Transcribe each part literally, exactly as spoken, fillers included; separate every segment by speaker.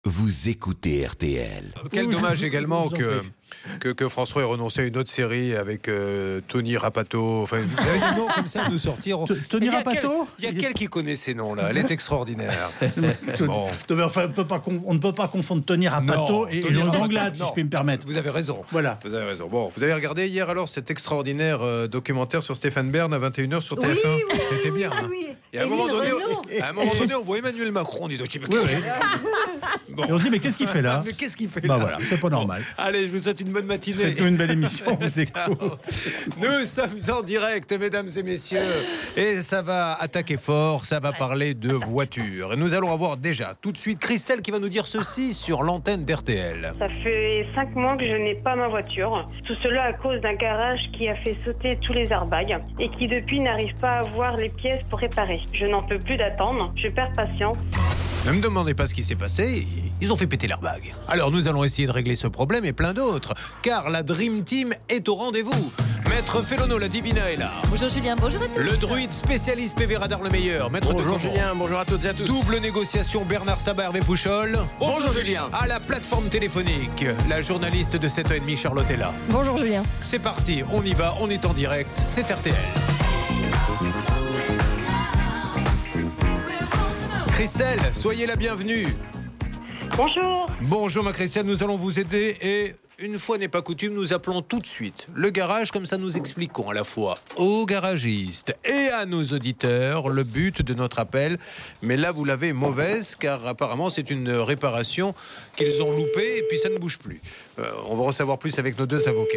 Speaker 1: Vous écoutez R T L.
Speaker 2: Quel dommage également que, que, que François ait renoncé à une autre série avec euh, Tony Rapato. Enfin, vous avez des noms comme ça à nous sortir.
Speaker 3: Tony Rapato ?
Speaker 2: Il y a quel qui connaît ces noms-là ? Elle est extraordinaire. Bon.
Speaker 3: Mais enfin, on, peut pas, on ne peut pas confondre Tony Rapato non, et Jean Danglade, si je puis me permettre.
Speaker 2: Vous avez raison.
Speaker 3: Voilà.
Speaker 2: Vous avez raison. Bon, vous avez regardé hier alors cet extraordinaire euh, documentaire sur Stéphane Bern à vingt et une heures sur T F un.
Speaker 4: Oui, oui,
Speaker 2: C'était bien. Hein.
Speaker 4: Oui.
Speaker 2: Et à un, moment donné, à un moment donné, on voit Emmanuel Macron. On dit, oui, oui.
Speaker 3: Bon. Et on se dit, mais qu'est-ce qu'il fait là ?
Speaker 2: Mais qu'est-ce qu'il fait
Speaker 3: bah
Speaker 2: là ?
Speaker 3: Voilà, c'est pas normal.
Speaker 2: Bon. Allez, je vous souhaite une bonne matinée.
Speaker 3: C'est une belle émission, on vous écoute.
Speaker 2: Nous sommes en direct, mesdames et messieurs. Et ça va attaquer fort, ça va parler de voitures. Et nous allons avoir déjà tout de suite Christelle qui va nous dire ceci sur l'antenne d'R T L.
Speaker 5: Ça fait cinq mois que je n'ai pas ma voiture. Tout cela à cause d'un garage qui a fait sauter tous les airbags et qui depuis n'arrive pas à avoir les pièces pour réparer. Je n'en peux plus d'attendre, je perds patience.
Speaker 2: Ne me demandez pas ce qui s'est passé, ils ont fait péter l'airbag. Alors nous allons essayer de régler ce problème et plein d'autres, car la Dream Team est au rendez-vous. Maître Félono, la Divina est là.
Speaker 4: Bonjour Julien, bonjour à tous.
Speaker 2: Le druide spécialiste P V Radar le meilleur. Maître
Speaker 6: bonjour
Speaker 2: de
Speaker 6: Julien, bonjour à toutes et à tous.
Speaker 2: Double négociation Bernard Sabat, Hervé Pouchol.
Speaker 6: Bonjour, bonjour Julien.
Speaker 2: À la plateforme téléphonique, la journaliste de sept heures trente Charlotte est là.
Speaker 4: Bonjour Julien.
Speaker 2: C'est parti, on y va, on est en direct, c'est R T L. Christelle, soyez la bienvenue.
Speaker 5: Bonjour.
Speaker 2: Bonjour ma Christelle, nous allons vous aider et une fois n'est pas coutume, nous appelons tout de suite le garage, comme ça nous expliquons à la fois aux garagistes et à nos auditeurs le but de notre appel. Mais là vous l'avez mauvaise car apparemment c'est une réparation qu'ils ont loupée et puis ça ne bouge plus. Euh, on va en savoir plus avec nos deux avocats.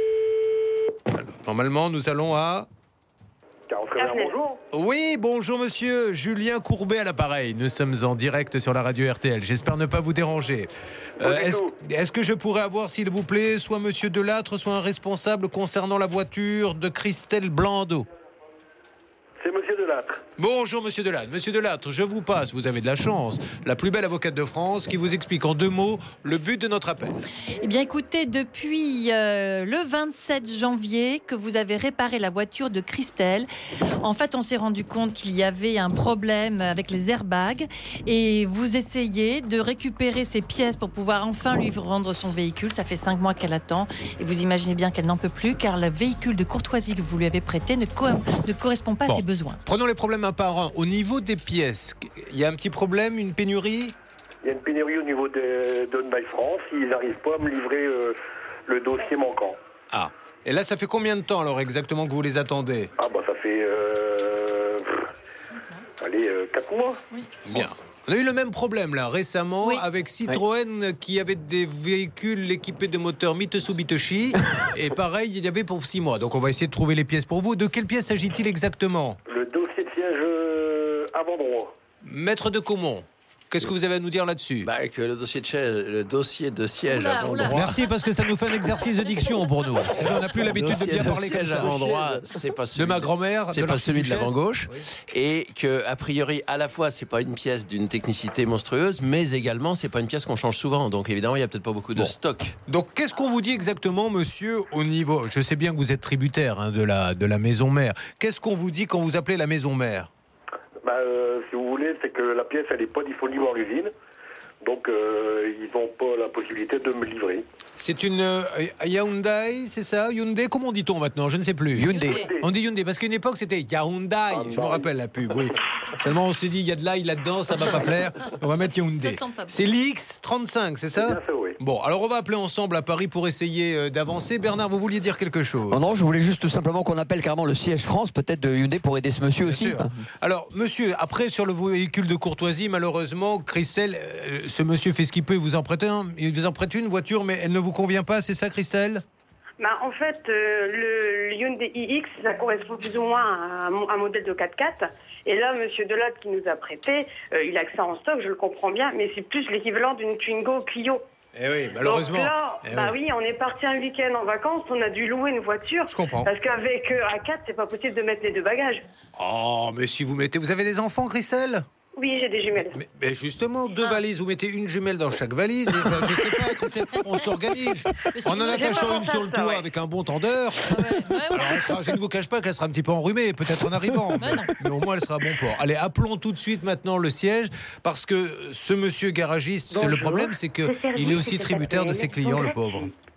Speaker 2: Alors, normalement nous allons à...
Speaker 7: Bonjour.
Speaker 2: Oui, bonjour monsieur, Julien Courbet à l'appareil. Nous sommes en direct sur la radio R T L. J'espère ne pas vous déranger. Euh, est-ce, est-ce que je pourrais avoir, s'il vous plaît, soit monsieur Delattre, soit un responsable concernant la voiture de Christelle Blandot ?
Speaker 7: C'est monsieur Delattre.
Speaker 2: Bonjour monsieur Delattre. Monsieur Delattre, je vous passe, vous avez de la chance, la plus belle avocate de France qui vous explique en deux mots le but de notre appel.
Speaker 4: Eh bien écoutez, depuis euh, le vingt-sept janvier que vous avez réparé la voiture de Christelle, en fait on s'est rendu compte qu'il y avait un problème avec les airbags et vous essayez de récupérer ces pièces pour pouvoir enfin lui rendre son véhicule. Ça fait cinq mois qu'elle attend et vous imaginez bien qu'elle n'en peut plus car le véhicule de courtoisie que vous lui avez prêté ne, co- ne correspond pas bon. à ses besoins.
Speaker 2: Prenons les problèmes un par un. Au niveau des pièces, il y a un petit problème, une pénurie ?
Speaker 7: Il y a une pénurie au niveau de Hyundai France. Ils n'arrivent pas à me livrer euh, le dossier manquant.
Speaker 2: Ah. Et là, ça fait combien de temps alors exactement que vous les attendez ?
Speaker 7: Ah bah ça fait... Euh, allez, euh, quatre mois.
Speaker 4: Oui.
Speaker 2: Bien. On a eu le même problème là récemment oui. avec Citroën oui. qui avait des véhicules équipés de moteurs Mitsubishi et pareil il y avait pour six mois. Donc on va essayer de trouver les pièces pour vous. De quelles pièces s'agit-il exactement ?
Speaker 7: Le dossier de siège euh, avant droit.
Speaker 2: Maître de Caumont. Qu'est-ce que vous avez à nous dire là-dessus ?
Speaker 6: Bah, que le dossier de siège, le dossier de siège
Speaker 4: oula,
Speaker 6: avant
Speaker 4: oula.
Speaker 6: droit.
Speaker 2: Merci parce que ça nous fait un exercice de diction pour nous. On n'a plus l'habitude de bien
Speaker 6: de
Speaker 2: parler comme ça.
Speaker 6: Avant droit, c'est pas celui
Speaker 2: de ma grand-mère,
Speaker 6: c'est
Speaker 2: de
Speaker 6: pas celui de l'avant gauche,
Speaker 2: oui.
Speaker 6: Et que a priori à la fois c'est pas une pièce d'une technicité monstrueuse, mais également c'est pas une pièce qu'on change souvent. Donc évidemment il y a peut-être pas beaucoup de bon. stock.
Speaker 2: Donc qu'est-ce qu'on vous dit exactement, monsieur, au niveau ? Je sais bien que vous êtes tributaire hein, de la de la maison mère. Qu'est-ce qu'on vous dit quand vous appelez la maison mère ?
Speaker 7: Bah, euh, si vous voulez, c'est que la pièce elle est pas disponible en usine. Donc, euh, ils n'ont pas la possibilité de me livrer.
Speaker 2: C'est une euh, Hyundai, c'est ça ? Hyundai, comment dit-on maintenant ? Je ne sais plus.
Speaker 6: Hyundai.
Speaker 2: On dit Hyundai, parce qu'à une époque, c'était Hyundai. Ah, je me rappelle la pub, oui. Seulement, on s'est dit, il y a de l'ail là-dedans, ça ne va pas plaire. On va mettre Hyundai. C'est l'I X trente-cinq, c'est ça ?
Speaker 7: C'est bien ça, oui.
Speaker 2: Bon, alors on va appeler ensemble à Paris pour essayer d'avancer. Bernard, vous vouliez dire quelque chose ?
Speaker 8: Oh non, je voulais juste tout simplement qu'on appelle carrément le siège France, peut-être de Hyundai, pour aider ce monsieur
Speaker 2: bien
Speaker 8: aussi.
Speaker 2: Sûr. Alors, monsieur, après, sur le véhicule de courtoisie, malheureusement, Christelle, euh, ce monsieur fait ce qu'il peut. Il vous en prête un, il vous en prête une voiture, mais elle ne vous convient pas, c'est ça, Christelle ?
Speaker 5: Bah, en fait, euh, le, le Hyundai I X, ça correspond plus ou moins à un, un modèle de quatre-quatre. Et là, monsieur Delattre qui nous a prêté, euh, il a que ça en stock, je le comprends bien, mais c'est plus l'équivalent d'une Twingo Clio.
Speaker 2: Eh oui, malheureusement.
Speaker 5: Donc là,
Speaker 2: eh
Speaker 5: bah
Speaker 2: oui.
Speaker 5: oui, on est parti un week-end en vacances, on a dû louer une voiture.
Speaker 2: Je comprends.
Speaker 5: Parce qu'avec euh, A quatre, c'est pas possible de mettre les deux bagages.
Speaker 2: Oh, mais si vous mettez... Vous avez des enfants, Christelle ?
Speaker 5: Oui, j'ai des jumelles.
Speaker 2: Mais, mais justement, deux valises, vous mettez une jumelle dans chaque valise. Et, enfin, je sais pas, tu sais, on s'organise. En en attachant une sur le toit
Speaker 5: ouais.
Speaker 2: avec un bon tendeur.
Speaker 4: Ah ouais, ouais, ouais.
Speaker 2: Alors, elle sera, je ne vous cache pas qu'elle sera un petit peu enrhumée, peut-être en arrivant.
Speaker 4: Bah non.
Speaker 2: Mais au moins, elle sera à bon port. Allez, appelons tout de suite maintenant le siège, parce que ce monsieur garagiste,
Speaker 5: Bonjour.
Speaker 2: le problème, c'est
Speaker 5: Ce service
Speaker 2: qu'il est aussi
Speaker 5: et cet
Speaker 2: tributaire de
Speaker 5: appel
Speaker 2: ses clients,
Speaker 5: sont
Speaker 2: le pauvre.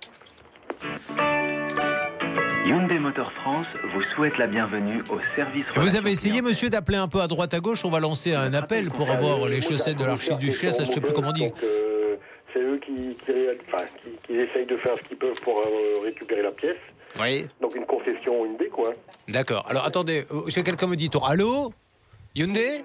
Speaker 9: Hyundai Motor France vous souhaite la bienvenue au service.
Speaker 2: Vous avez essayé, monsieur, d'appeler un peu à droite à gauche. On va lancer un appel pour avoir les chaussettes de l'archiduchesse. Je ne sais plus comment on dit.
Speaker 7: Donc, euh, c'est eux qui, qui, enfin, qui, qui essayent de faire ce qu'ils peuvent pour euh, récupérer la pièce.
Speaker 2: Oui.
Speaker 7: Donc une concession Hyundai, quoi.
Speaker 2: D'accord. Alors, attendez. J'ai quelqu'un me dit tour. Allô Hyundai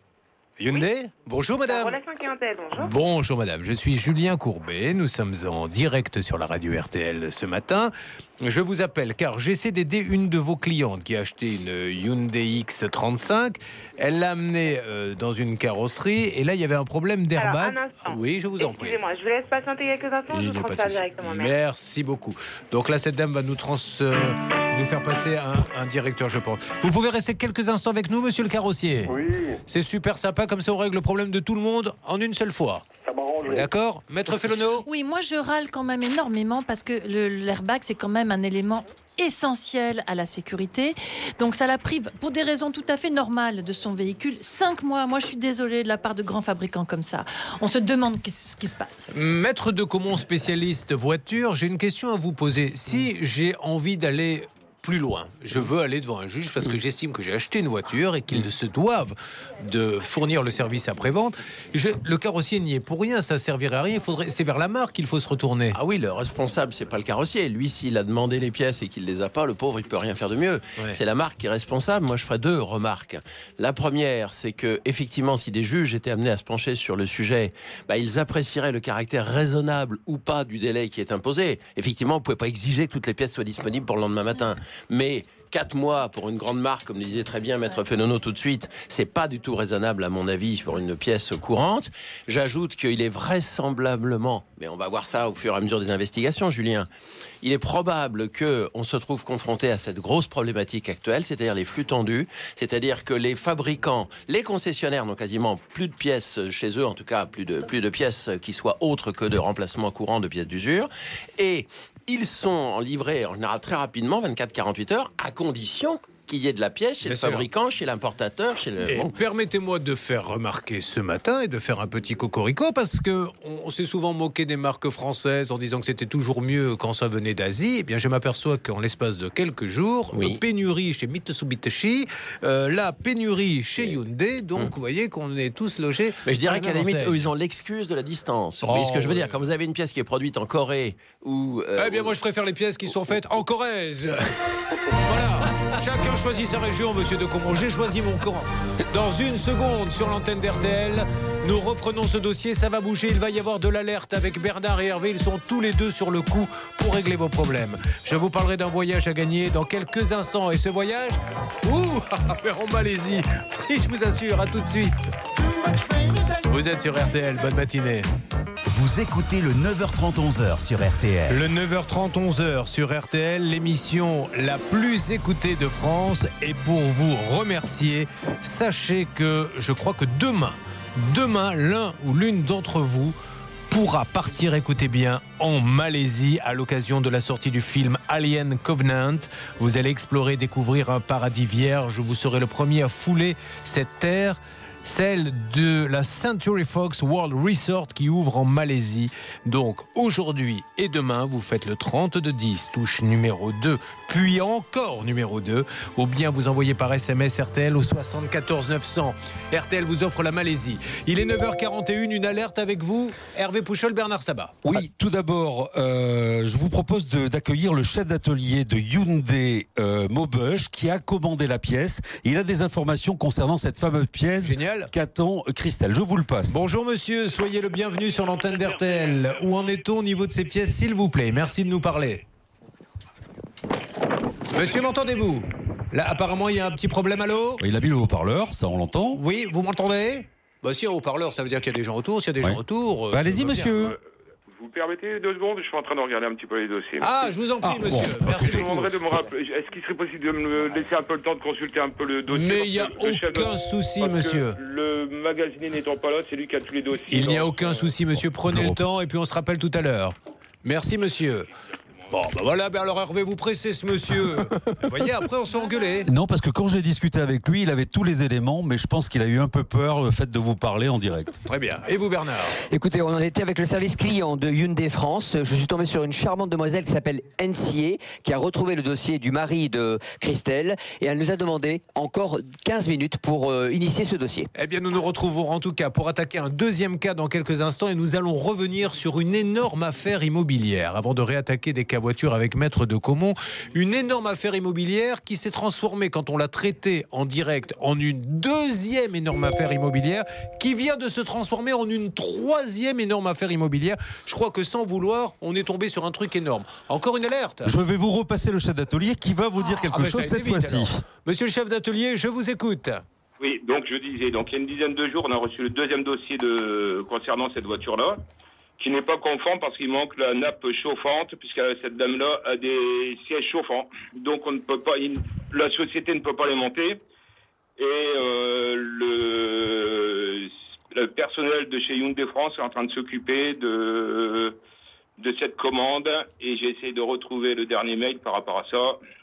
Speaker 2: Hyundai Bonjour, madame.
Speaker 5: Relation clientèle, bonjour.
Speaker 2: Bonjour madame, je suis Julien Courbet, nous sommes en direct sur la radio R T L ce matin. Je vous appelle car j'essaie d'aider une de vos clientes qui a acheté une Hyundai X trente-cinq. Elle l'a amenée euh, dans une carrosserie et là il y avait un problème d'airbag.
Speaker 5: Alors, un instant.
Speaker 2: Oui, je vous en prie.
Speaker 5: Excusez-moi, je vous laisse patienter quelques instants, je
Speaker 2: Il
Speaker 5: vous
Speaker 2: n'y a pas de
Speaker 5: transfère
Speaker 2: souci.
Speaker 5: directement. Merci.
Speaker 2: Merci beaucoup. Donc là, cette dame va nous, trans, euh, nous faire passer un, un directeur, je pense. Vous pouvez rester quelques instants avec nous, monsieur le carrossier.
Speaker 7: Oui,
Speaker 2: C'est super sympa, comme ça on règle le problème de tout le monde en une seule fois.
Speaker 7: ça m'arrange.
Speaker 2: D'accord, Maître Félono?
Speaker 4: Oui, moi je râle quand même énormément parce que le- l'airbag c'est quand même un élément essentiel à la sécurité. Donc ça la prive, pour des raisons tout à fait normales, de son véhicule. Cinq mois, moi je suis désolée de la part de grands fabricants comme ça. On se demande qu'est-ce qui se passe.
Speaker 2: Maître de Comont, spécialiste voiture, j'ai une question à vous poser. Si j'ai envie d'aller plus loin, je veux aller devant un juge parce que j'estime que j'ai acheté une voiture et qu'ils se doivent de fournir le service après-vente. Je- Le carrossier n'y est pour rien, ça servirait à rien. Il faudrait, c'est vers la marque qu'il faut se retourner.
Speaker 6: Ah oui, le responsable, c'est pas le carrossier. Lui, s'il a demandé les pièces et qu'il les a pas, le pauvre, il peut rien faire de mieux.
Speaker 2: Ouais.
Speaker 6: C'est la marque qui est responsable. Moi, je ferai deux remarques. La première, c'est que effectivement, si des juges étaient amenés à se pencher sur le sujet, bah, ils apprécieraient le caractère raisonnable ou pas du délai qui est imposé. Effectivement, vous pouvez pas exiger que toutes les pièces soient disponibles pour le lendemain matin, mais quatre mois pour une grande marque, comme le disait très bien Maître Fénono tout de suite, c'est pas du tout raisonnable à mon avis pour une pièce courante. J'ajoute qu'il est vraisemblablement, mais on va voir ça au fur et à mesure des investigations, Julien, il est probable que on se trouve confronté à cette grosse problématique actuelle, c'est-à-dire les flux tendus, c'est-à-dire que les fabricants, les concessionnaires n'ont quasiment plus de pièces chez eux, en tout cas plus de, plus de pièces qui soient autres que de remplacement courant de pièces d'usure, et ils sont livrés en général très rapidement, vingt-quatre à quarante-huit heures, à condition qu'il y ait de la pièce chez
Speaker 2: Bien
Speaker 6: le
Speaker 2: sûr.
Speaker 6: fabricant, chez l'importateur, chez le...
Speaker 2: Et
Speaker 6: Bon.
Speaker 2: permettez-moi de faire remarquer ce matin et de faire un petit cocorico parce que on, on s'est souvent moqué des marques françaises en disant que c'était toujours mieux quand ça venait d'Asie. Eh bien, je m'aperçois qu'en l'espace de quelques jours,
Speaker 6: Oui.
Speaker 2: pénurie chez Mitsubishi, euh, la pénurie chez Hyundai. Donc, vous voyez qu'on est tous logés.
Speaker 6: Mais je dirais
Speaker 2: dans
Speaker 6: qu'à la limite,
Speaker 2: enseigne.
Speaker 6: eux, ils ont l'excuse de la distance. Vous
Speaker 2: Oh,
Speaker 6: voyez ce que je veux
Speaker 2: ouais.
Speaker 6: dire? Quand vous avez une pièce qui est produite en Corée ou... euh,
Speaker 2: Eh bien, moi, je préfère les pièces qui sont faites en Corrèze. Voilà. Chacun choisit sa région, monsieur de Comont. J'ai choisi mon camp. Dans une seconde, sur l'antenne d'R T L, nous reprenons ce dossier. Ça va bouger. Il va y avoir de l'alerte avec Bernard et Hervé. Ils sont tous les deux sur le coup pour régler vos problèmes. Je vous parlerai d'un voyage à gagner dans quelques instants. Et ce voyage, ouh, en Malaisie. Si, je vous assure, à tout de suite. Vous êtes sur R T L. Bonne matinée.
Speaker 1: Vous écoutez le neuf heures trente onze heures sur R T L.
Speaker 2: Le neuf heures trente onze heures sur R T L, l'émission la plus écoutée de France. Et pour vous remercier, sachez que je crois que demain, demain, l'un ou l'une d'entre vous pourra partir, écoutez bien, en Malaisie à l'occasion de la sortie du film Alien Covenant. Vous allez explorer, découvrir un paradis vierge. Vous serez le premier à fouler cette terre, celle de la Century Fox World Resort qui ouvre en Malaisie. Donc aujourd'hui et demain, vous faites le trente de dix, touche numéro deux, puis encore numéro deux, ou bien vous envoyez par S M S R T L au soixante-quatorze neuf cents. R T L vous offre la Malaisie. Il est neuf heures quarante et une, une alerte avec vous, Hervé Pouchol, Bernard Sabat.
Speaker 10: Oui, tout d'abord, euh, je vous propose de- d'accueillir le chef d'atelier de Hyundai euh, Maubeuge qui a commandé la pièce. Il a des informations concernant cette fameuse pièce.
Speaker 2: Génial.
Speaker 10: Qu'attend Christelle? Je vous le passe.
Speaker 2: Bonjour monsieur, soyez le bienvenu sur l'antenne d'R T L. Où en est-on au niveau de ces pièces, s'il vous plaît? Merci de nous parler. Monsieur, m'entendez-vous? Là, apparemment, il y a un petit problème, allô?
Speaker 10: Il a mis le haut-parleur, ça on l'entend.
Speaker 2: Oui, vous m'entendez? Bah si, un haut-parleur, ça veut dire qu'il y a des gens autour. S'il y a des
Speaker 10: Ouais.
Speaker 2: gens autour... euh,
Speaker 10: Bah, allez-y
Speaker 2: ça va bien.
Speaker 10: monsieur.
Speaker 9: Vous
Speaker 11: vous permettez deux secondes? Je suis en train de regarder un petit peu les dossiers.
Speaker 2: Ah, je vous en prie,
Speaker 11: ah,
Speaker 2: monsieur.
Speaker 11: Bon.
Speaker 2: Merci
Speaker 11: je vous
Speaker 2: beaucoup.
Speaker 11: demanderais de me rappeler. Est-ce qu'il serait possible de me laisser un peu le temps de consulter un peu le dossier?
Speaker 2: Mais il n'y a aucun
Speaker 11: de...
Speaker 2: souci,
Speaker 11: parce
Speaker 2: monsieur.
Speaker 11: Que le magasinier n'étant pas là, c'est lui qui a tous les dossiers.
Speaker 2: Il n'y a aucun souci, monsieur. Prenez le temps et puis on se rappelle tout à l'heure. Merci, monsieur. Bon, ben voilà, ben alors Hervé, vous pressez ce monsieur. Vous voyez, après on s'est engueulé.
Speaker 10: Non, parce que quand j'ai discuté avec lui, il avait tous les éléments, mais je pense qu'il a eu un peu peur le fait de vous parler en direct.
Speaker 2: Très bien. Et vous, Bernard?
Speaker 8: Écoutez, on en était avec le service client de Hyundai France. Je suis tombé sur une charmante demoiselle qui s'appelle Ensier, qui a retrouvé le dossier du mari de Christelle, et elle nous a demandé encore quinze minutes pour euh, initier ce dossier.
Speaker 2: Eh bien, nous nous retrouvons en tout cas pour attaquer un deuxième cas dans quelques instants, et nous allons revenir sur une énorme affaire immobilière avant de réattaquer des cas voiture avec Maître de Caumont. Une énorme affaire immobilière qui s'est transformée, quand on l'a traitée en direct, en une deuxième énorme affaire immobilière qui vient de se transformer en une troisième énorme affaire immobilière. Je crois que sans vouloir, on est tombé sur un truc énorme. Encore une alerte.
Speaker 10: Je vais vous repasser le chef d'atelier qui va vous dire quelque
Speaker 2: ah ben
Speaker 10: chose cette fois-ci.
Speaker 2: Monsieur le chef d'atelier, je vous écoute.
Speaker 11: Oui, donc je disais, donc il y a une dizaine de jours, on a reçu le deuxième dossier de concernant cette voiture-là, qui n'est pas conforme parce qu'il manque la nappe chauffante, puisque cette dame-là a des sièges chauffants. Donc on ne peut pas, la société ne peut pas les monter. Et euh, le, le personnel de chez Hyundai France est en train de s'occuper de, de cette commande. Et j'ai essayé de retrouver le dernier mail par rapport à ça.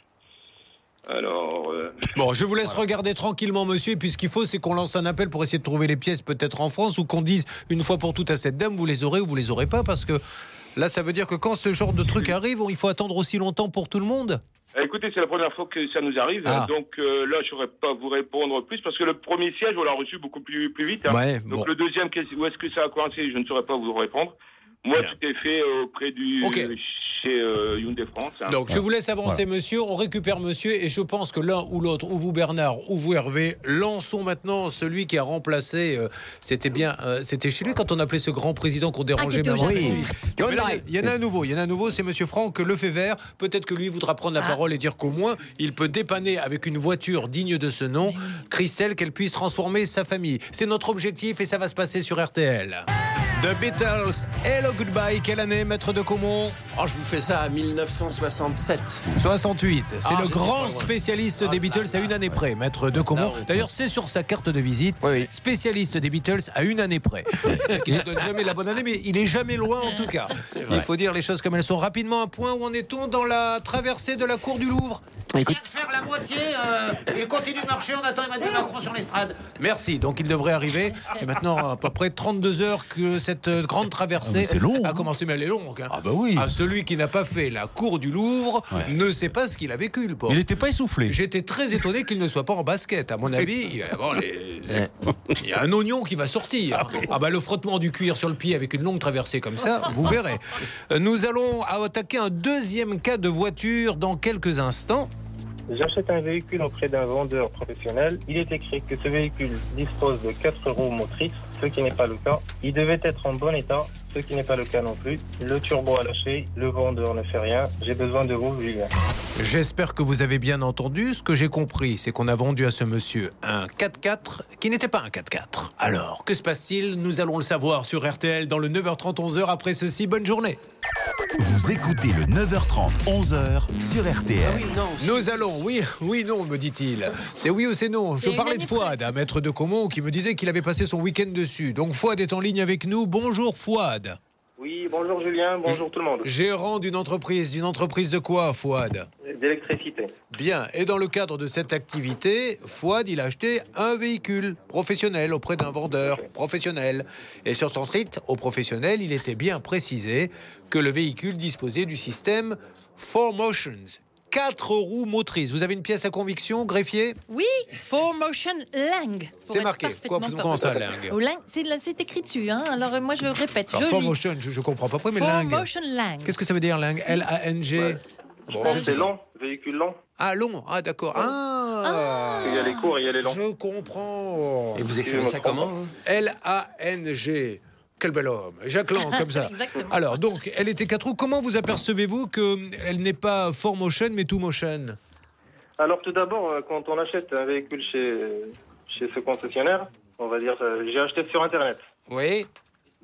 Speaker 11: Alors, euh...
Speaker 2: Bon, je vous laisse voilà. regarder tranquillement, monsieur. Et puis ce qu'il faut, c'est qu'on lance un appel pour essayer de trouver les pièces peut-être en France, ou qu'on dise une fois pour toutes à cette dame, vous les aurez ou vous les aurez pas, parce que là, ça veut dire que quand ce genre de truc arrive, il faut attendre aussi longtemps pour tout le monde.
Speaker 11: Écoutez, c'est la première fois que ça nous arrive, ah. donc euh, là, je ne saurais pas vous répondre plus, parce que le premier siège, on l'a reçu beaucoup plus, plus vite. Hein. Ouais, donc bon. Le deuxième, où est-ce que ça a coincé, je ne saurais pas vous répondre. Moi, Bien. tout est fait auprès du okay. chez euh, Hyundai France. Hein.
Speaker 2: Donc, je vous laisse avancer, voilà. monsieur. On récupère monsieur, et je pense que l'un ou l'autre, ou vous Bernard, ou vous Hervé, lançons maintenant celui qui a remplacé. Euh, c'était bien, euh, c'était chez lui quand on appelait ce grand président qu'on dérangeait. Ah, oui. Il y, y en a un nouveau. Il y en a un nouveau. C'est monsieur Franck Lefebvre. Peut-être que lui voudra prendre la ah. parole et dire qu'au moins il peut dépanner avec une voiture digne de ce nom, Christelle, qu'elle puisse transformer sa famille. C'est notre objectif et ça va se passer sur R T L. The Beatles, Hello Goodbye, quelle année, Maître de Caumont?
Speaker 6: Oh, je vous fais ça à mille neuf cent soixante-sept.
Speaker 2: soixante-huit, c'est
Speaker 6: ah,
Speaker 2: le grand spécialiste ah, des Beatles à une année près, Maître de Caumont. D'ailleurs, c'est sur sa carte de visite, oui, oui. spécialiste des Beatles à une année près. Il ne donne jamais la bonne année, mais il est jamais loin en tout cas. Il faut dire les choses comme elles sont. Rapidement, un point, où en est-on dans la traversée de la cour du Louvre?
Speaker 12: Écoute. Il vient de faire la moitié, euh, il continue de marcher, on attend Emmanuel Macron sur l'estrade.
Speaker 2: Merci, donc il devrait arriver. Et maintenant, à peu près trente-deux heures que cette grande traversée
Speaker 10: ah, long,
Speaker 2: a
Speaker 10: hein.
Speaker 2: commencé, mais elle est longue. Hein.
Speaker 10: Ah bah oui.
Speaker 2: Ah, celui qui n'a pas fait la cour du Louvre ouais. ne sait pas ce qu'il a vécu, le pauvre.
Speaker 10: Il n'était pas essoufflé.
Speaker 2: J'étais très étonné qu'il ne soit pas en basket. À mon avis, il va y avoir les, les... il y a un oignon qui va sortir. Ah, ah bah le frottement du cuir sur le pied avec une longue traversée comme ça, vous verrez. Nous allons attaquer un deuxième cas de voiture dans quelques instants.
Speaker 13: J'achète un véhicule auprès d'un vendeur professionnel. Il est écrit que ce véhicule dispose de quatre roues motrices, ce qui n'est pas le cas. Il devait être en bon état, ce qui n'est pas le cas non plus. Le turbo a lâché, le vendeur ne fait rien. J'ai besoin de vous, Julien.
Speaker 2: J'espère que vous avez bien entendu. Ce que j'ai compris, c'est qu'on a vendu à ce monsieur un quatre-quatre qui n'était pas un quatre-quatre. Alors, que se passe-t-il? Nous allons le savoir sur R T L dans le neuf heures trente, onze heures. Après ceci, bonne journée.
Speaker 1: Vous écoutez le neuf heures trente, onze heures sur R T L.
Speaker 2: Ah oui, non, nous allons, oui, oui, non, me dit-il. C'est oui ou c'est non. Je parlais de Fouad, un Maître de Caumont, qui me disait qu'il avait passé son week-end dessus. Donc Fouad est en ligne avec nous. Bonjour Fouad.
Speaker 13: Oui, bonjour Julien, bonjour tout le monde.
Speaker 2: Gérant d'une entreprise, d'une entreprise de quoi, Fouad?
Speaker 13: D'électricité.
Speaker 2: Bien, et dans le cadre de cette activité, Fouad, il a acheté un véhicule professionnel auprès d'un vendeur professionnel. Et sur son site, au professionnel, il était bien précisé que le véhicule disposait du système four motions. Quatre roues motrices. Vous avez une pièce à conviction, greffier?
Speaker 4: Oui, four motion Lang.
Speaker 2: C'est marqué. Quoi, comment ça, Lang?
Speaker 4: oh, Lang, c'est, c'est écrit dessus. Hein. Alors moi, je répète.
Speaker 2: Alors,
Speaker 4: je
Speaker 2: four
Speaker 4: lis.
Speaker 2: motion, je ne comprends pas. Pourquoi, mais
Speaker 4: four
Speaker 2: Lang?
Speaker 4: motion Lang.
Speaker 2: Qu'est-ce que ça veut dire, Lang? L A N G ouais.
Speaker 13: Bon, c'est long, véhicule long.
Speaker 2: Ah, long. Ah, d'accord. Ah.
Speaker 13: ah. Il y a les courts, il y a les longs.
Speaker 2: Je comprends.
Speaker 6: Et vous écrivez ça comment?
Speaker 2: L A N G. Quel bel homme, Jacques Lang, comme ça.
Speaker 4: Exactement.
Speaker 2: Alors, donc, elle était quatre roues. Comment vous apercevez-vous qu'elle n'est pas four motion, mais two motion?
Speaker 13: Alors, tout d'abord, quand on achète un véhicule chez, chez ce concessionnaire, on va dire, j'ai acheté sur Internet.
Speaker 2: Oui.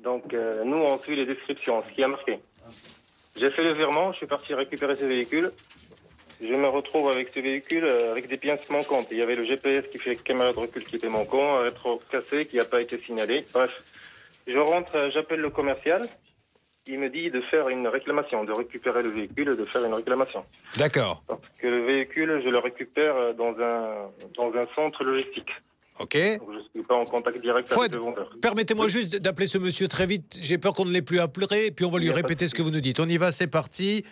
Speaker 13: Donc, euh, nous, on suit les descriptions, ce qui a marqué. J'ai fait le virement, je suis parti récupérer ce véhicule. Je me retrouve avec ce véhicule euh, avec des pièces manquantes. Il y avait le G P S qui fait caméra de recul qui était manquant, un rétro cassé qui n'a pas été signalé. Bref, je rentre, euh, j'appelle le commercial. Il me dit de faire une réclamation, de récupérer le véhicule et de faire une réclamation.
Speaker 2: D'accord.
Speaker 13: Parce que le véhicule, je le récupère euh, dans un, dans un centre logistique.
Speaker 2: Ok.
Speaker 13: Donc, je ne suis pas en contact direct
Speaker 2: Fouad,
Speaker 13: avec le vendeur.
Speaker 2: Permettez-moi juste d'appeler ce monsieur très vite. J'ai peur qu'on ne l'ait plus appelé, puis on va lui répéter ce que vous nous dites. On y va, c'est parti.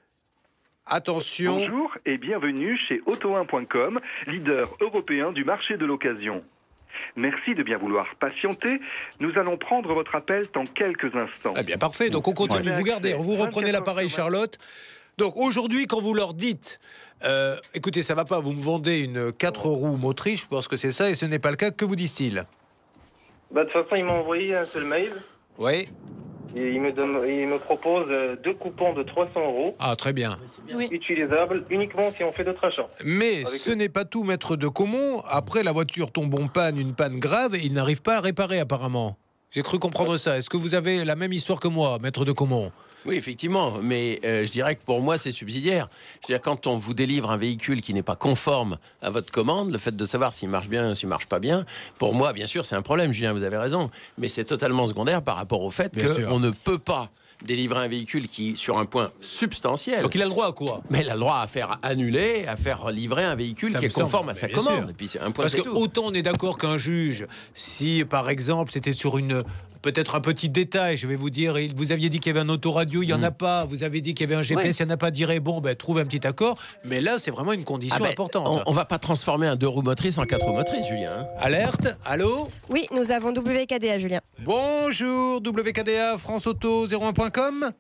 Speaker 2: Attention.
Speaker 14: Bonjour et bienvenue chez auto un point com, leader européen du marché de l'occasion. Merci de bien vouloir patienter. Nous allons prendre votre appel dans quelques instants.
Speaker 2: Eh bien, parfait. Donc, on continue.
Speaker 14: Ouais.
Speaker 2: Vous gardez, vous reprenez l'appareil, Charlotte. Donc, aujourd'hui, quand vous leur dites, euh, écoutez, ça va pas, vous me vendez une quatre roues motrice, je pense que c'est ça, et ce n'est pas le cas, que vous disent-ils?
Speaker 13: Bah, de toute façon, il m'a envoyé un seul mail.
Speaker 2: Oui.
Speaker 13: Et il me, donne, il me propose euh, deux coupons de trois cents euros.
Speaker 2: Ah, très bien.
Speaker 13: Oui. Utilisables uniquement si on fait d'autres achats.
Speaker 2: Mais
Speaker 13: Avec
Speaker 2: ce
Speaker 13: eux.
Speaker 2: n'est pas tout, maître de Caumont. Après, la voiture tombe en panne, une panne grave, et il n'arrive pas à réparer, apparemment. J'ai cru comprendre ça. Est-ce que vous avez la même histoire que moi, maître de Caumont?
Speaker 6: Oui, effectivement, mais euh, je dirais que pour moi, c'est subsidiaire. Je veux dire, quand on vous délivre un véhicule qui n'est pas conforme à votre commande, le fait de savoir s'il marche bien ou s'il marche pas bien, pour moi, bien sûr, c'est un problème, Julien, vous avez raison, mais c'est totalement secondaire par rapport au fait qu'on ne peut pas délivrer un véhicule qui, sur un point substantiel...
Speaker 2: Donc il a le droit à quoi?
Speaker 6: Mais il a le droit à faire annuler, à faire livrer un véhicule
Speaker 2: Ça
Speaker 6: qui
Speaker 2: me
Speaker 6: est conforme
Speaker 2: semble,
Speaker 6: à sa
Speaker 2: bien
Speaker 6: commande.
Speaker 2: sûr.
Speaker 6: Et puis c'est un point,
Speaker 2: Parce
Speaker 6: c'est
Speaker 2: que
Speaker 6: tout.
Speaker 2: autant on est d'accord qu'un juge, si par exemple c'était sur une peut-être un petit détail, je vais vous dire, vous aviez dit qu'il y avait un autoradio, il n'y en a pas, vous avez dit qu'il y avait un G P S,
Speaker 6: Ouais.
Speaker 2: il n'y en a pas, dirait bon, ben trouve un petit accord, mais là c'est vraiment une condition
Speaker 6: Ah ben,
Speaker 2: importante.
Speaker 6: On, on va pas transformer un deux roues motrices en quatre roues motrices, Julien. hein.
Speaker 2: Alerte, allô?
Speaker 15: Oui, nous avons W K D A, Julien.
Speaker 2: Bonjour, W K D A, France Auto zéro un point com.